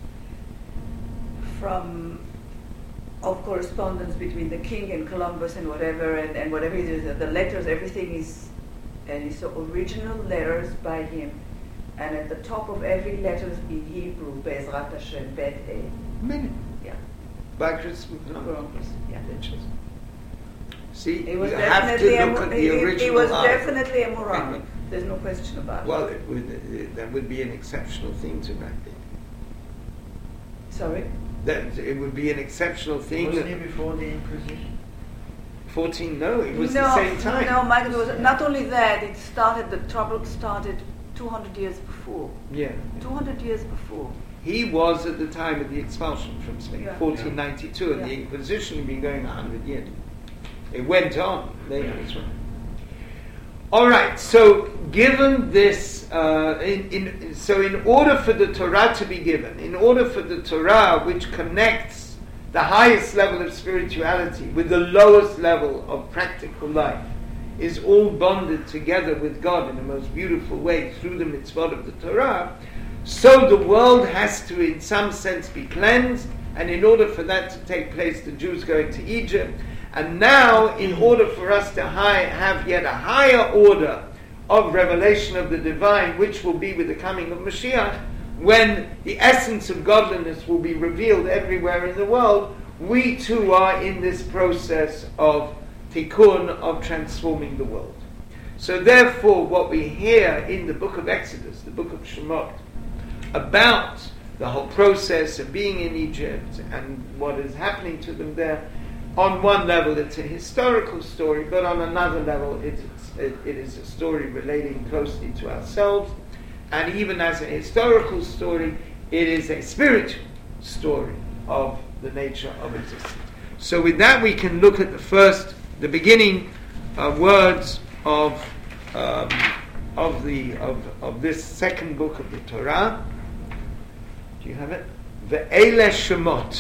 from of correspondence between the king and Columbus and whatever, and, and whatever it is, the letters, everything is, and he saw original letters by him, and at the top of every letter in Hebrew, Be'ezrat Hashem, Bet E. Minute. Yeah. By Christmas. Columbus, yeah. Interesting. See, It was you have definitely to a, look at the it- it- original it was art. definitely a Moran. There's no question about it. Well, it would, it, that would be an exceptional thing to write it. Sorry? That it would be an exceptional thing. Wasn't he That before the Inquisition? fourteen, no, it was no, the same time. No, Michael, it was not only that, it started, the trouble started two hundred years before. Yeah. two hundred years before. He was at the time of the expulsion from Spain, Yeah. fourteen ninety-two, and the Yeah. Inquisition had been going a hundred years. It went on later as well. All right, so given this, uh, in, in, so in order for the Torah to be given, in order for the Torah, which connects the highest level of spirituality with the lowest level of practical life, is all bonded together with God in the most beautiful way through the mitzvot of the Torah, so the world has to, in some sense, be cleansed, and in order for that to take place, the Jews go into Egypt. And now, in order for us to high, have yet a higher order of revelation of the divine, which will be with the coming of Mashiach, when the essence of godliness will be revealed everywhere in the world, we too are in this process of tikkun, of transforming the world. So therefore, what we hear in the book of Exodus, the book of Shemot, about the whole process of being in Egypt and what is happening to them there, on one level it's a historical story, but on another level it's, it, it is a story relating closely to ourselves, and even as a historical story, it is a spiritual story of the nature of existence. So with that we can look at the first, the beginning uh, words of um, of the of, of this second book of the Torah. Do you have it? Ve'ele Shemot,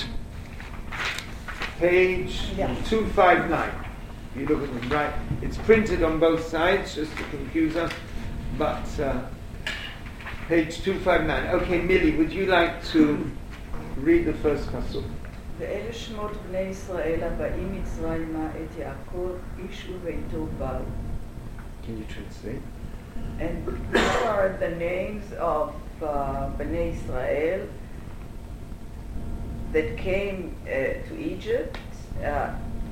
page Yeah. two fifty-nine. You look at them, right? It's printed on both sides, just to confuse us, but uh, page two fifty-nine. Okay, Millie, would you like to read the first pasuk? ואלה שמות בני ישראל הבאים מצרימה את יעקב איש וביתו באו. Can you translate? And these are the names of uh, Bnei Israel that came uh, to Egypt. Uh,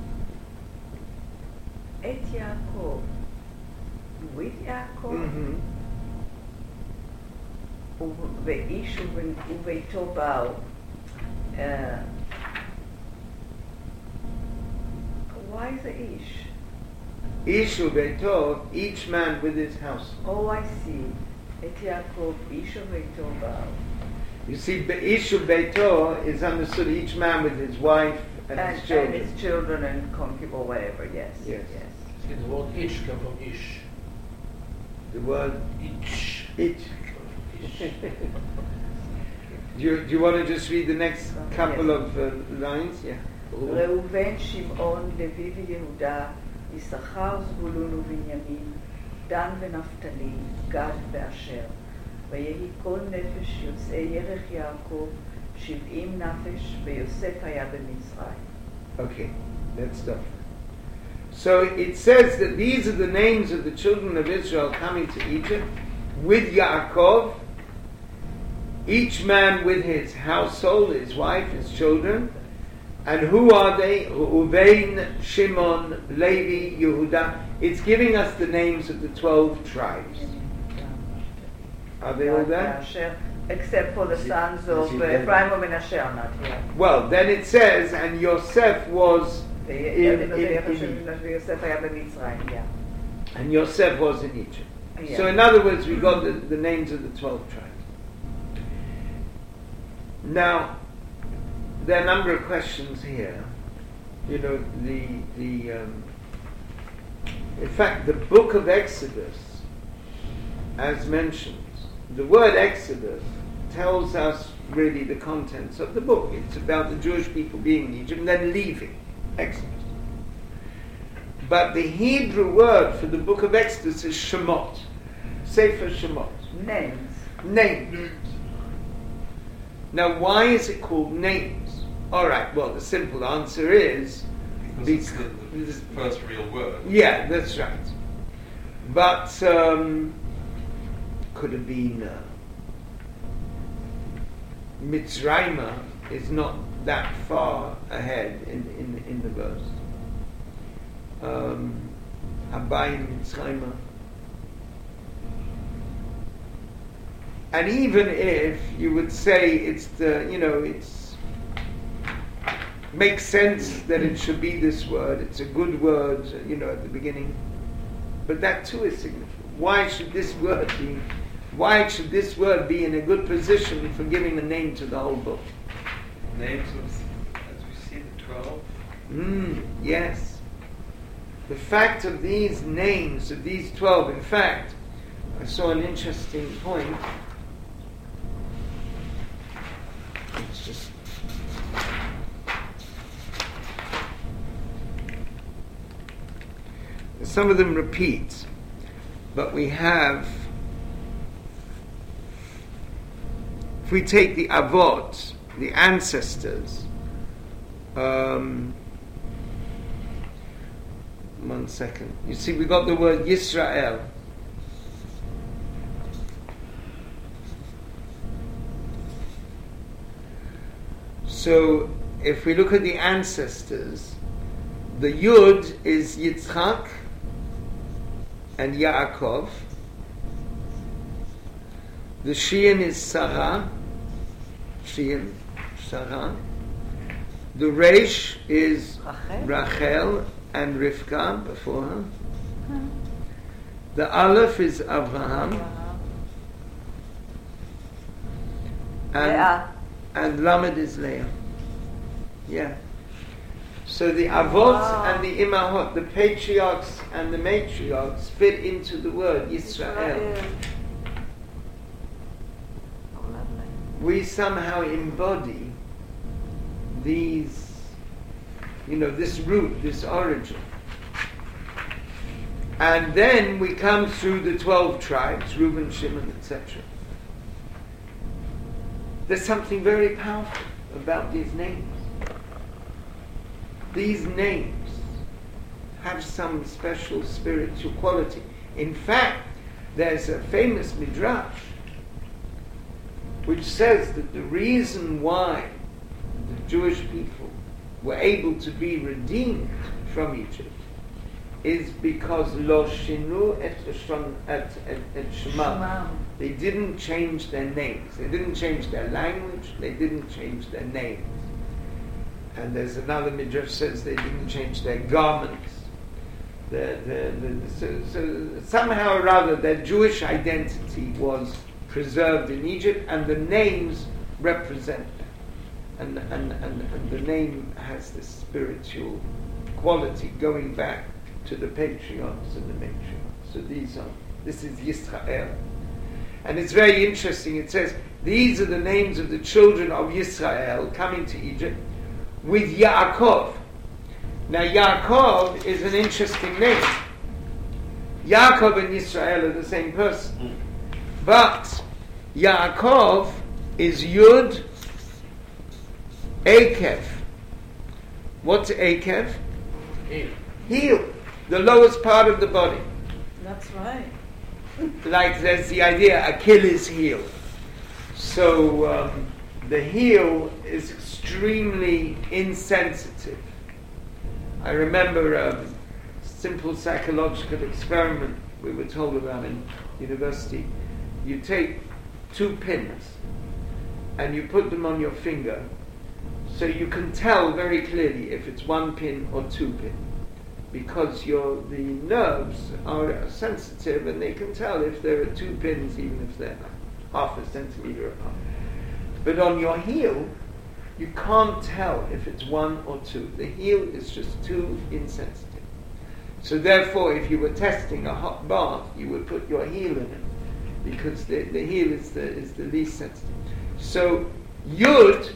Et Yaakov, with Yaakov, Mm-hmm. ואיש וביתו באו. Uh, why the ish? Ish ubeito, each man with his house. Oh, I see. Et Yaakov, ish וביתו באו. You see, Ish ubeito is understood each man with his wife and, And, his children. and his children and concubine or whatever, yes. Yes. yes. See, the word ish comes from ish. The word Ish. it. Ish. Do you, do you want to just read the next couple Yes. of uh, lines? Yeah. ראובן, שמעון, לוי ויהודה, יששכר, זבולון ובנימין, דן ונפתלי, גד ואשר. ויהי כל נפש יוצאי ירך יעקב, שבעים נפש, ויוסף היה במצרים. Okay, let's stop. So it says that these are the names of the children of Israel coming to Egypt with Yaakov, each man with his household, his wife, his children. And who are they? Reuven, Shimon, Levi, Yehuda. It's giving us the names of the twelve tribes. Are they all גד there? ואשר, except for the Is it- sons is of it uh, there? Ephraim and Menashe are not here. Well, then it says, and Yosef was in, in, in, ויוסף היה במצרים, yeah. and Yosef was in Egypt. Yeah. So in other words, we got the, the names of the twelve tribes. Now, there are a number of questions here. You know, the the um, in fact, the book of Exodus, as mentioned, the word Exodus tells us really the contents of the book. It's about the Jewish people being in Egypt and then leaving. Exodus. But the Hebrew word for the book of Exodus is Shemot. Sefer Shemot. Names. Names. Now, why is it called names? All right, well, the simple answer is... Because it's the, the first real word. Yeah, that's right. But um, could have been... Uh, Mitzrayma is not that far ahead in, in, in the verse. Um, Habayim Mitzrayma. And even if you would say it's the, you know, it's makes sense that it should be this word, it's a good word, you know, at the beginning, but that too is significant. Why should this word be, why should this word be in a good position for giving a name to the whole book? Names of, as we see, the twelve. Mm, yes. The fact of these names, of these twelve, in fact, I saw an interesting point. It's just some of them repeat, but we have, if we take the Avot, the ancestors, um, one second. You see, we got the word Yisrael. So, if we look at the ancestors, the Yud is Yitzchak, and Yaakov. The Shein is Sarah. Shein, Sarah. The Resh is Rachel. Rachel and Rivka before her. The Aleph is Abraham. And, Leah. and Lamed is Leah. Yeah. So the Avot Wow. and the Imahot, the patriarchs and the matriarchs fit into the word Yisrael. Oh, lovely. We somehow embody these, you know, this root, this origin. And then we come through the twelve tribes, Reuben, Shimon, et cetera. There's something very powerful about these names. These names have some special spiritual quality. In fact, there's a famous midrash which says that the reason why the Jewish people were able to be redeemed from Egypt is because lo shinu et shon- et et et shema. Shema. They didn't change their names. They didn't change their language. They didn't change their names. And there's another midrash says they didn't change their garments. The, the, the, so, so somehow or other their Jewish identity was preserved in Egypt, and the names represent that. And, and, and, and the name has this spiritual quality going back to the patriarchs and the matriarchs. So these are, this is Yisrael. And it's very interesting, it says, these are the names of the children of Yisrael coming to Egypt with Yaakov. Now Yaakov is an interesting name. Yaakov and Yisrael are the same person. But Yaakov is Yud Akev. What's Akev? Heel. Heel. The lowest part of the body. That's right. Like there's the idea Achilles heel. So um, the heel is extremely insensitive. I remember a simple psychological experiment we were told about in university. You take two pins and you put them on your finger so you can tell very clearly if it's one pin or two pin, because your the nerves are sensitive and they can tell if there are two pins even if they're half a centimeter apart. But on your heel you can't tell if it's one or two. The heel is just too insensitive. So therefore, if you were testing a hot bath, you would put your heel in it, because the, the heel is the is the least sensitive. So Yud,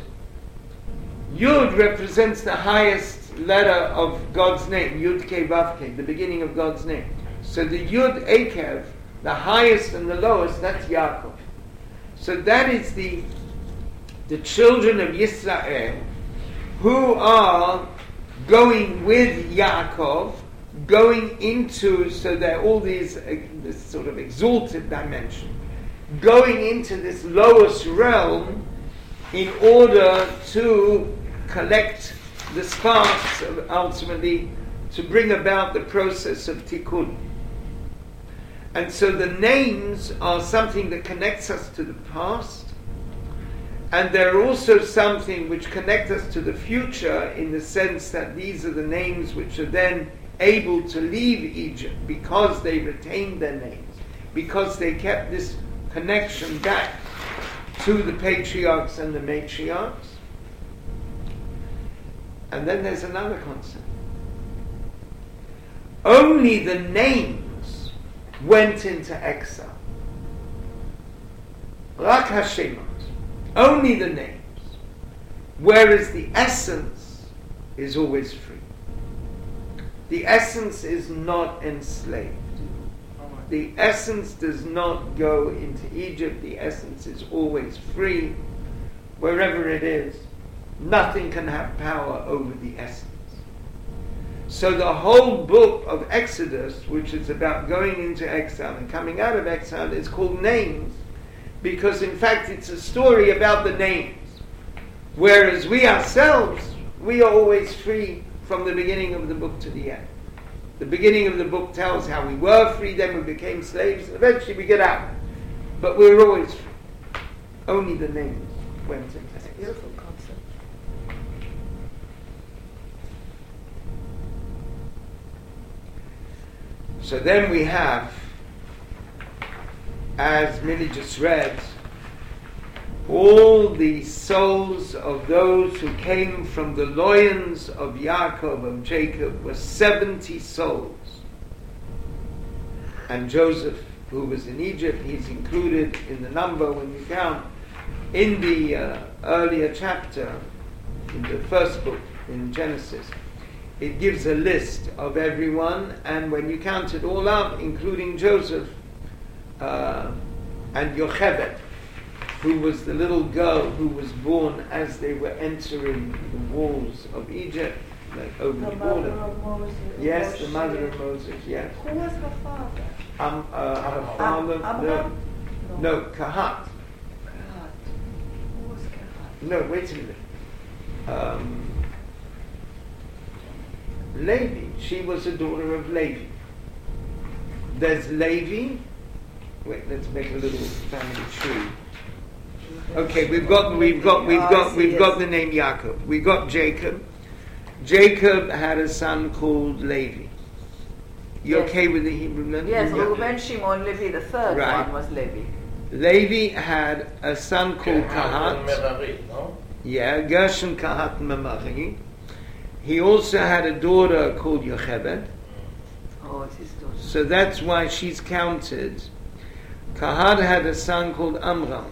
Yud represents the highest letter of God's name, Yud Ke Vav Ke, the beginning of God's name. So the Yud Akev, the highest and the lowest, that's Yaakov. So that is the the children of Yisrael who are going with Yaakov, going into, so they're all these, uh, this sort of exalted dimension, going into this lowest realm in order to collect the sparks, of ultimately to bring about the process of tikkun. And so the names are something that connects us to the past, and they're also something which connect us to the future, in the sense that these are the names which are then able to leave Egypt because they retained their names, because they kept this connection back to the patriarchs and the matriarchs. And then there's another concept. Only the names went into exile. Rak Hashemot. Only the names. Whereas the essence is always free. The essence is not enslaved. The essence does not go into Egypt. The essence is always free. Wherever it is, nothing can have power over the essence. So the whole book of Exodus, which is about going into exile and coming out of exile, is called Names, because in fact it's a story about the names. Whereas we ourselves, we are always free from the beginning of the book to the end. The beginning of the book tells how we were free, then we became slaves, and eventually we get out. But we were always free. Only the names went into It's a place. beautiful concept. So then we have, as Millie just read, all the souls of those who came from the loins of Yaakov, of Jacob, were seventy souls. And Joseph, who was in Egypt, he's included in the number when you count. In the uh, earlier chapter, in the first book, in Genesis, it gives a list of everyone, and when you count it all up, including Joseph uh, and Yocheved, who was the little girl who was born as they were entering the walls of Egypt, like over the, The border. mother of Moses. Yes, Moshe. the mother of Moses, yes. Who was her father? Um, uh, her Am- father, no, Amram? no, Kahat. Kahat. Who was Kahat? No, wait a minute. Um, Levi. She was a daughter of Levi. There's Levi. Wait, let's make a little family tree. Okay, we've got we've got we've got we've got the name Yaakov. We got Jacob. Jacob had a son called Levi. You Yes. okay with the Hebrew name? Yes, Yeah. Reuben, Shimon, Levi. The third Right. one was Levi. Levi had a son called Kahat. Merari, no? Yeah, Gershon Kahat Memari. He also had a daughter called Yocheved. Oh, it's his daughter. So that's why she's counted. Kahat had a son called Amram.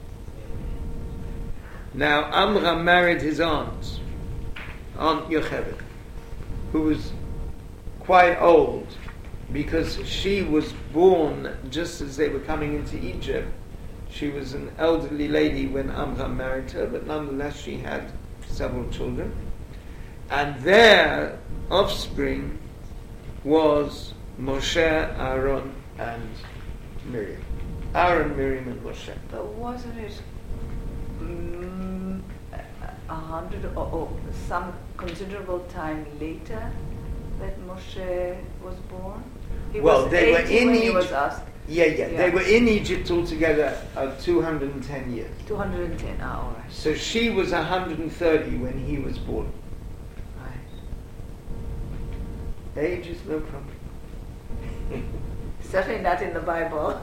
Now Amram married his aunt, Aunt Yocheved, who was quite old, because she was born just as they were coming into Egypt. She was an elderly lady when Amram married her, but nonetheless she had several children. And their offspring was Moshe, Aaron, and Miriam. Aaron, Miriam, and Moshe. But wasn't it mm, a hundred or, or some considerable time later that Moshe was born? He Well, was they were eighty in when he was Egypt. asked. Yeah, yeah, Yeah. they were in Egypt altogether uh, two hundred ten years. two hundred ten. Ah, all right. So she was one hundred thirty when he was born. Right. Age is no problem. Certainly not in the Bible.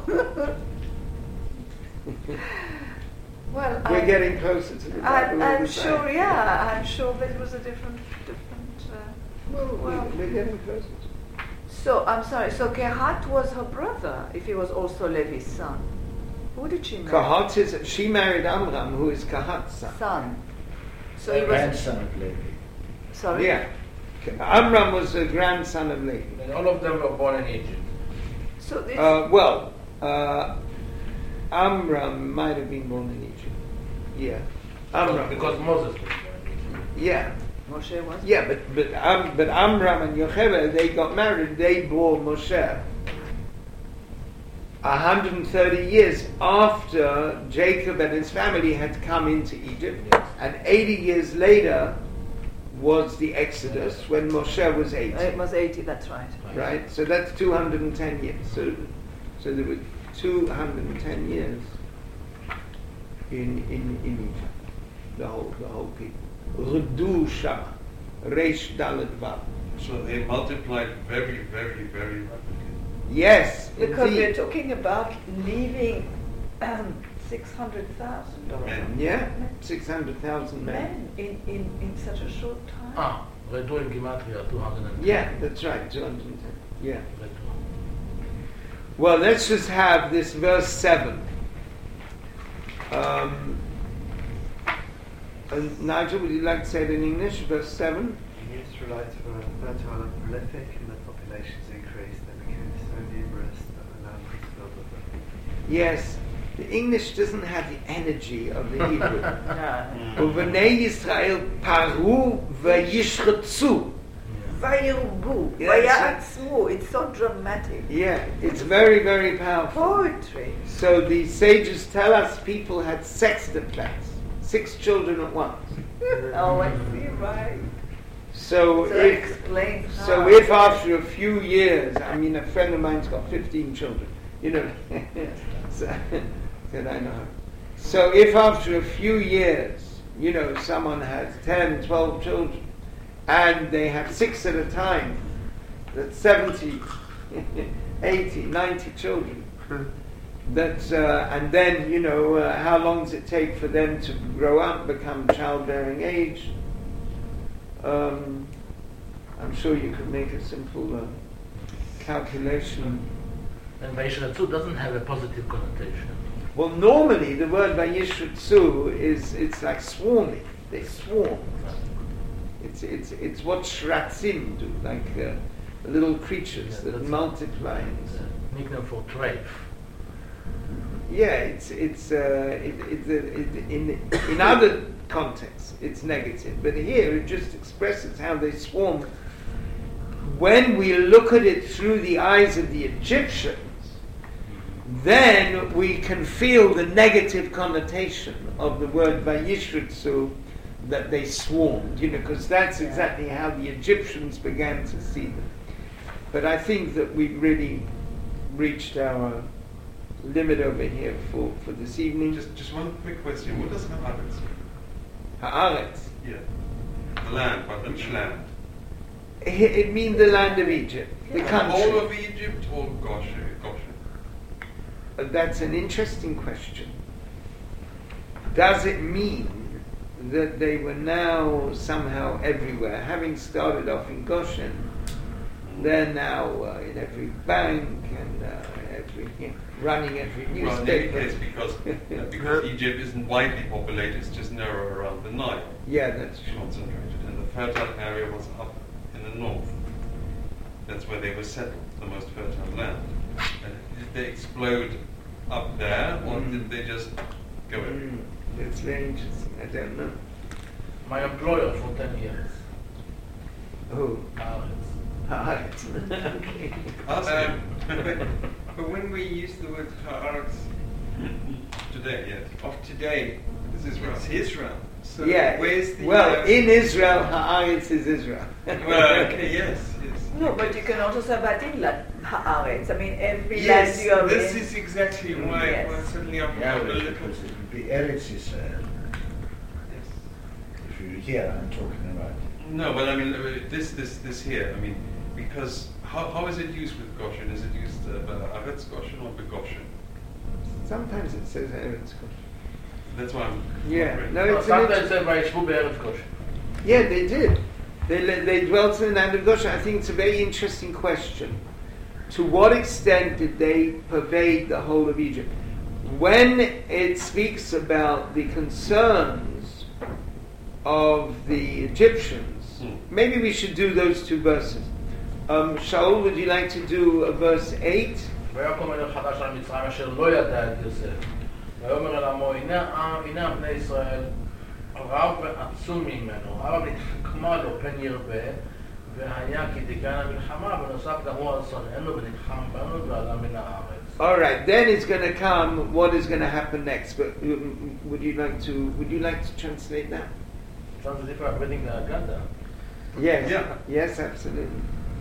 Well, We're I, getting closer to the I, Bible all I'm the time. sure. Yeah, I'm sure that it was a different, different. Uh, Well, well, we- we're getting closer to so I'm sorry. So Kehat was her brother, if he was also Levi's son. Who did she marry? Kahat is, she married Amram, who is Kahat's son. Son. So The he was. grandson of Levi. Sorry. Yeah. Amram was a grandson of Levi. And all of them were born in Egypt. So this. Uh, well, uh, Amram might have been born in Egypt. Yeah. Amram. Because Moses was born in Egypt. Yeah. Moshe was. Yeah, but but um, but Amram and Yocheved, they got married. They bore Moshe. one hundred thirty years after Jacob and his family had come into Egypt, Yes. and eighty years later was the Exodus when Moshe was Uh, eighty. It was eighty. That's right. Right, so that's two hundred ten years. So, so there were two hundred ten years in in in Egypt. The whole the whole people. Rudu Shama, Reish Dalet Vav. So they multiplied very, very, very rapidly. Yes, Because we're indeed. talking about leaving um, six hundred thousand Men. Yeah, six hundred thousand men. men in, in, in such a short time. Ah, Redu in Gematria, two hundred ten. Yeah, that's right, two hundred ten. Yeah. Redu. Well, let's just have this verse seven. Um, and Nigel, would you like to say it in English? Verse seven. The Israelites were fertile and prolific, and their populations increased. They became so numerous that the land was filled with them. Yes, the English doesn't have the energy of the Hebrew. Yeah. Uvenei Yisrael paru vayishchatzu. Vayirbu, Yeah, Vayatzmu. It's so dramatic. Yeah, it's very, very powerful. Poetry. So the sages tell us people had sextuplets, six children at once. Oh, I see, right. So, So that if explains so, how- if after a few years, I mean, a friend of mine's got fifteen children, you know, so, said I know her. So, if after a few years, you know, someone has ten, twelve children, and they have six at a time, that's seventy, eighty, ninety children. That uh, and then, you know, uh, how long does it take for them to grow up, become childbearing age? Um, I'm sure you could make a simple uh, calculation. And Vayishratzu doesn't have a positive connotation. Well, normally the word Vayishratzu is it's like swarming. They swarm. It's it's it's what shratzim do, like uh, little creatures Yeah, that that's- multiply. It's a nickname for treif. Yeah, it's it's uh, it, it, it, in in other contexts it's negative, but here it just expresses how they swarm. When we look at it through the eyes of the Egyptians, then we can feel the negative connotation of the word Vayishratzu, that they swarmed, you know, because that's exactly how the Egyptians began to see them. But I think that we've really reached our limit over here for, for this evening. Just just one quick question. What does Haaretz mean? Haaretz. Yeah. The land, but which land? It, it means the land of Egypt, the The country. whole of Egypt or Goshen? Goshen? Uh, That's an interesting question. Does it mean that they were now somehow everywhere? Having started off in Goshen, they're now uh, in every bank and uh, every you know, running every Well, in any newspaper. case, because uh, because Egypt isn't widely populated, it's just narrow around the Nile, Yeah, that's true. concentrated, and the fertile area was up in the north. That's where they were settled, the most fertile land. And did they explode up there, or Mm. did they just go everywhere? Mm, that's very interesting. I don't know. My employer for ten years. Oh, Haaretz. Haaretz. Okay. Ask Um, him. But when we use the word haaretz Today, yes. of today, This is Israel. it's Israel. So Yeah. where's the Well, uh, in Israel, Haaretz is Israel. well, okay, yes, yes. No, but you can also say Batinla Haaretz. I mean, every Yes, land you are this in. is exactly why Yes. why suddenly I'm Yeah, a well, little. because it would be Eretz Yisrael. Yes. If you hear, I'm talking about. No, but I mean, uh, this, this, this here, I mean, because how, how is it used with Goshen? Is it used uh, Aretz Goshen or Begoshen? Sometimes it says Eretz Goshen. That's why I'm Yeah, wondering. no, No, it's an sometimes inter- say Vayishvu be'eretz Goshen. Yeah, they did. They le- they dwelt in the land of Goshen. I think it's a very interesting question. To what extent did they pervade the whole of Egypt? When it speaks about the concerns of the Egyptians, Hmm. maybe we should do those two verses. Um, Shaul, would you like to do uh, verse eight? ויקום מלך חדש על מצרים אשר לא ידע את יוסף. ויאמר אל עמו הנה העם- הנה בני ישראל רב ועצום ממנו, הרב נתחכמה לו פן ירבה, והיה כי תגענה מלחמה, ונוסף גם הוא על שונאינו ונלחם בנו ועלה מן הארץ. All right, then it's going to come what is going to happen next. But um, would you like to would you like to translate that? Sounds as if I'm reading the Agada. Yes. Yeah. Yes, absolutely.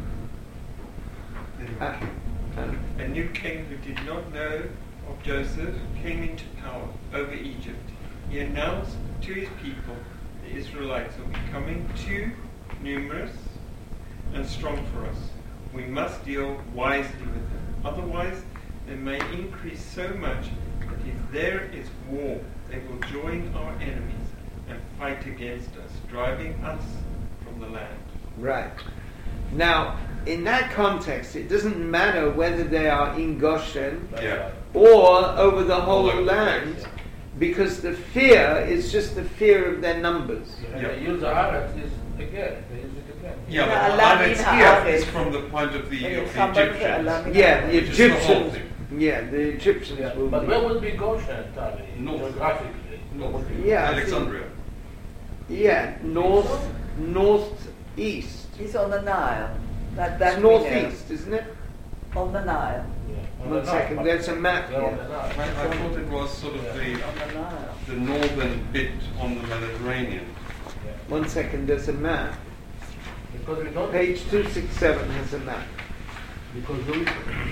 Uh, um, A new king who did not know of Joseph came into power over Egypt. He announced to his people, the Israelites are becoming too numerous and strong for us. We must deal wisely with them. Otherwise, they may increase so much that if there is war, they will join our enemies and fight against us, driving us from the land. right. Now, in that context, it doesn't matter whether they are in Goshen That's Yeah. right. or over the whole All over the land, place, because the fear is just the fear of their numbers. And Yeah. they use the Haaretz is again, they use it again. Yeah, Yeah, but Allah Haaretz min here haaretz. is from the point of view of the Somebody say Egyptians. Allah min Yeah, the Which is the whole Egyptians. thing. Yeah, the Egyptians Yeah, will but be. where would be Goshen, Tali, North. geographically? North. Yeah, I Alexandria. Yeah, north, northeast. It's on the Nile. That, that It's we know. northeast, isn't it? On the Nile. Yeah. On One the second, Nile, there's a map they're on here. the Nile. I, I thought it was sort of Yeah. the, On the Nile. the northern bit on the Mediterranean. Yeah. One second, there's a map. Because we don't. Page two sixty-seven has a map. Because we.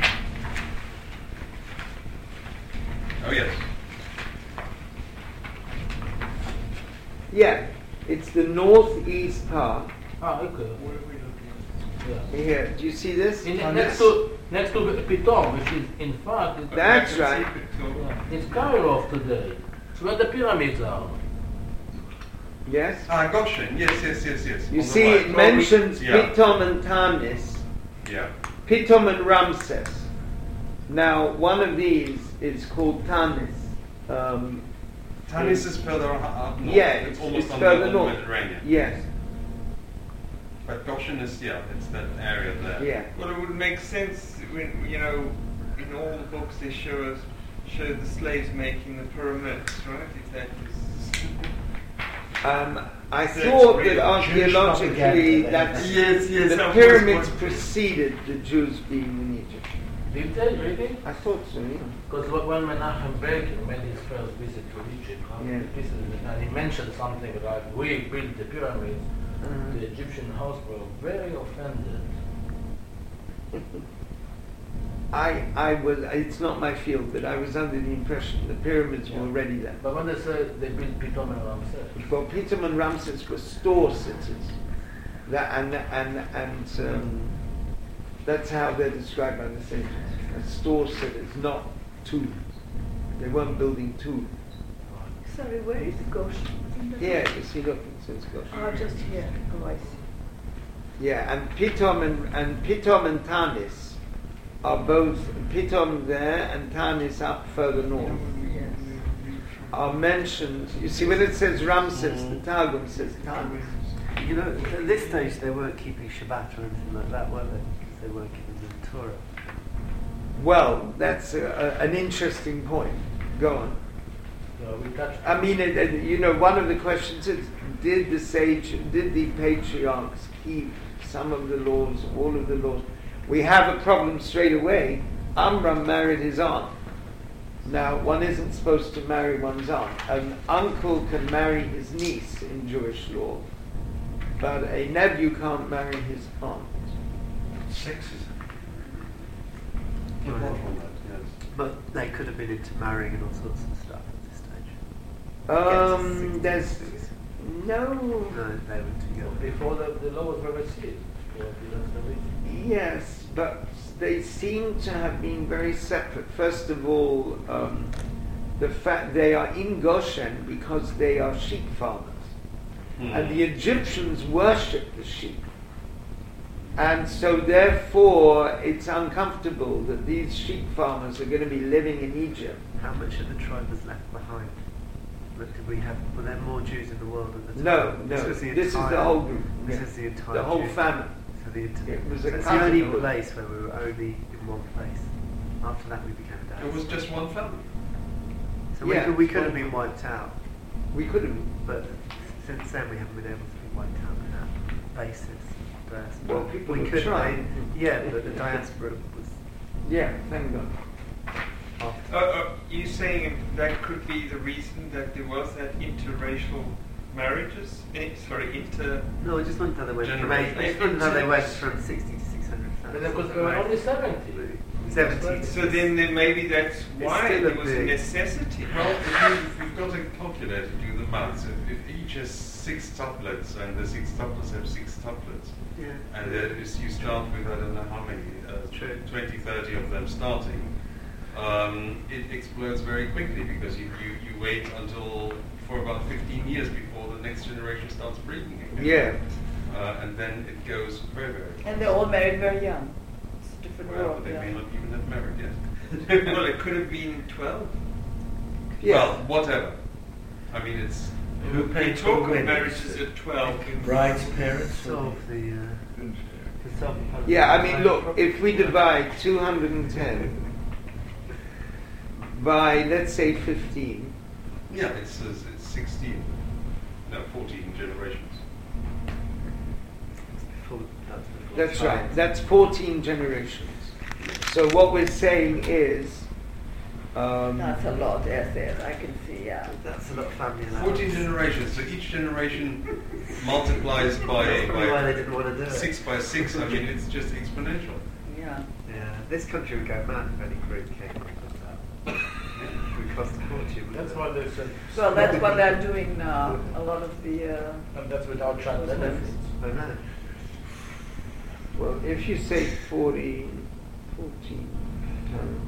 Oh yes. Yeah, it's the northeast part. Ah, okay. Where are we looking at? Yeah. Here, do you see this? In, On next this? to next to Pitom, which is in fact. It's, That's I can right. see it, so- yeah, it's Cairo today. It's where the pyramids are. Yes. Ah, Goshen. Yes, yes, yes, yes. You On the see, right. it mentions Yeah. Pitom and Tanis, Yeah. Pitom and Ramses. Now, one of these is called Tanis. Um, Tanis is further up up north. yeah, it's, it's, almost it's on further the, on the north. Mediterranean. Yes. But Goshen is, yeah, it's that area there. Yeah. Well, it would make sense when, you know, in all the books they show us, show the slaves making the pyramids, right? If that is... Um, I That's thought real that Jewish archaeologically, propaganda, that's Yes, yes, the that was pyramids one- preceded the Jews being in Egypt. Did they really? I thought so. Yeah. Because when Menachem Begin made his first visit to Egypt, huh, Yeah. this is- and he mentioned something like, we built the pyramids, Uh-huh. the Egyptian house were very offended. I, I was. It's not my field, but I was under the impression the pyramids were already there. But when they say they built Pitom and Ramses, Well, Pitom and Ramses were store cities, that and and and um, that's how they're described by the sages as store cities, not tombs. They weren't building tombs. Sorry, where is Goshen? Yeah, you see, look, it says Goshen. Oh, just here. Oh, I see. Yeah, and Pitom and and Pitom and Tanis are both Pitom there and Tanis up further north. Yes. Are mentioned. You see, when it says Ramses, the Targum says Tanis. You know, at this stage they weren't keeping Shabbat or anything like that, were they? Because they weren't given the Torah. Well, that's a, a, an interesting point. Go on. uh, we touched. I mean, it, it, you know, one of the questions is, did the sage, did the patriarchs keep some of the laws, all of the laws? We have a problem straight away. Amram married his aunt. Now, one isn't supposed to marry one's aunt. An uncle can marry his niece in Jewish law, but a nephew can't marry his aunt. Sexism. Right. Apart from that, yes. But they could have been into marrying and all sorts of stuff at this stage. Um, there's no. No, they were together. Before the, the law was very received. Yes, but they seem to have been very separate. First of all, um, the fact they are in Goshen because they are sheep farmers, Hmm. and the Egyptians worship the sheep, and so therefore it's uncomfortable that these sheep farmers are going to be living in Egypt. How much of the tribe was left behind? But did we have? Were there more Jews in the world at the time? No, no, This was the this is the entire- whole group. This Yeah. is the entire. The whole Jew- famine. So the ent- It was so a it's the only cousin. place where we were only in one place. After that, we became It dads. was just one family. So we Yeah, could, we could one have been family. wiped out, We could have. but since then we haven't been able to be wiped out on that basis. First. Well, people we have could tried. have, yeah, but the diaspora was Yeah, thank God. after. Uh, uh, you saying that could be the reason that there was that interracial marriages? Eh, sorry, inter... No, I just wondered how they went from Generation. eight, I just wondered how they went from sixty to six hundred But thousand. because they were only seventy. Seventy. So then, then maybe that's why still a there was a big- necessity. Well, if, you, if you've got a calculator, do the maths. If, if each has six tuplets, and the six tuplets have six tuplets, Yeah. and there is, you start with, I don't know how many, uh, True. twenty, thirty of them starting, um, it explodes very quickly because you, you, you wait until, for about fifteen years before the next generation starts breeding again. Yeah. Uh, and then it goes very, very And they all married very young. It's a different well, world. they yeah. may not even have married yet. Well, it could have been twelve. Yeah. Well, whatever. I mean, it's Who We paid for talk of weddings? marriages at twelve. Bride's parents? Solve the. Uh, to solve the Yeah, I mean, look, if we divide two hundred ten by, let's say, fifteen, yeah, it's uh, it's sixteen, no, fourteen generations. before, that's before that's time. right, that's fourteen generations. So what we're saying is Um, That's a lot, yes, yes, I can see, yeah. That's a lot of family allowance. fourteen generations, so each generation multiplies by, That's probably why they by didn't want to do it. six by six. I mean, it's just exponential. Yeah. Yeah, this country would go mad if any group came up with that. It would cost a fortune. wouldn't That's it? why they said. Well, that's what they're doing now, a lot of the, uh, And that's without transcendence. I know. well, if you say forty, fourteen times.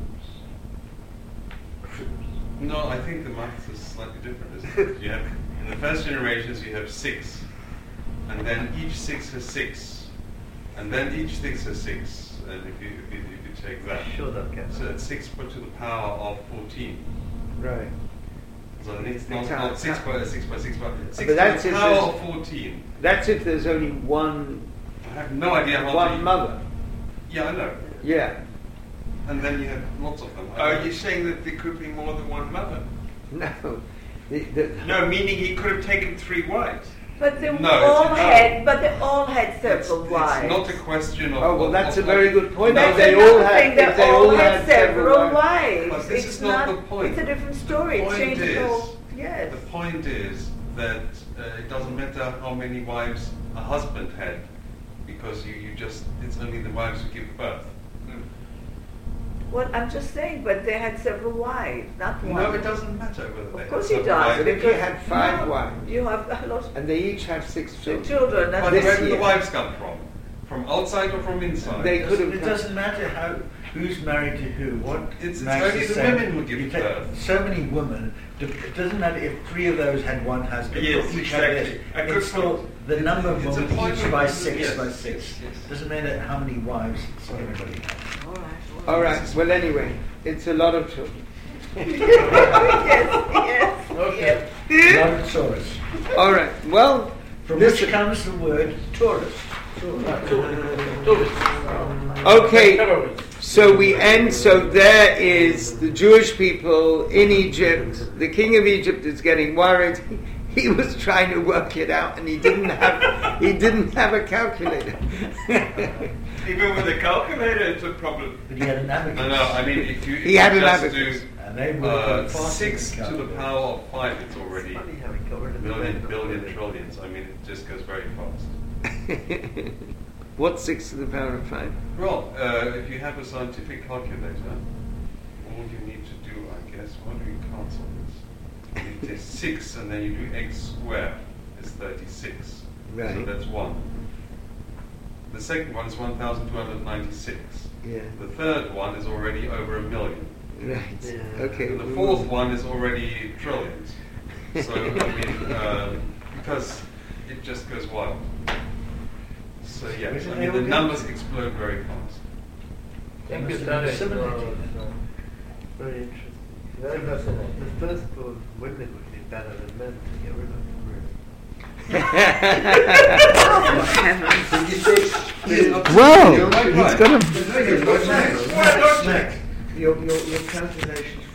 No, I think the math is slightly different, isn't it? You have, in the first generations, you have six, and then each six has six, and then each six has six, and if you if you, if you take that, Sure, they'll get so that. it's six put to the power of fourteen. Right. So it's not, It's not how- six by six by six by six But that's to if the power there's- of fourteen. That's if there's only one I have no idea how one many. mother. Yeah, I know. Yeah. And then you have lots of them. I Are know. you saying that there could be more than one mother? No. The, the, No, meaning he could have taken three wives. but they No, all it's- had, but they all had It's, several it's wives. not a question of. Oh well, of- that's a of very like- good point. That's If they another all had, thing, if they they all all had had several wives. wives. But this it's is not the point. It's a different story. The It point changes is- the whole. Yes. The point is that uh, it doesn't matter how many wives a husband had, because you, you just it's only the wives who give birth. Well, I'm just saying, but they had several wives, not one. No, it doesn't matter whether they Of course have it seven does. wives. But if you because- had five no, wives, you have a lot and they each have six of children, children. That's But this where do year- the wives come from? From outside or from inside? They could have It come- doesn't matter how who's married to who. What It's- it's Max only is the saying, women who give you take birth. So many women. It doesn't matter if three of those had one husband. Yes, or each had exactly. this. A good It's still point. the number of It's a women point each of- by six yes, by six. yes, yes. Doesn't matter how many wives everybody has. All right. All right. Well, anyway, it's a lot of children. yes, yes, Okay. yes. Lot of Taurus. All right. Well, From listen. which comes the word Taurus. Okay. Terrorists. So we end. So there is the Jewish people in Egypt. The king of Egypt is getting worried. He was trying to work it out, and he didn't have. He didn't have a calculator. Even with a calculator, it's a problem. But he had an abacus. No, no. I mean, if you if He you had an just abacus. do And they work uh, on faster six than to the calculator. power of five, it's already It's funny how he got rid of the million, men, billion, not the trillions. I mean, it just goes very fast. What's six to the power of five? Well, uh, if you have a scientific calculator, all you need to do, I guess, what do you cancel this? You take six, and then you do x squared. It's thirty-six. Right. So that's one. The second one is one thousand two hundred ninety-six. Yeah. The third one is already over a million. Right. Yeah. Okay. And the fourth one is already trillions. So, I mean, um, because it just goes wild. So, yes, Where did I they mean, all the go? numbers explode very fast. Thank you, Must have been Stanley. disseminated. Very interesting. Very So fascinating. the firstborn women would be better than men to get rid of them, Did you say? Whoa! You're right, He's right. got a. What's next? What's next? Your, your, your calculations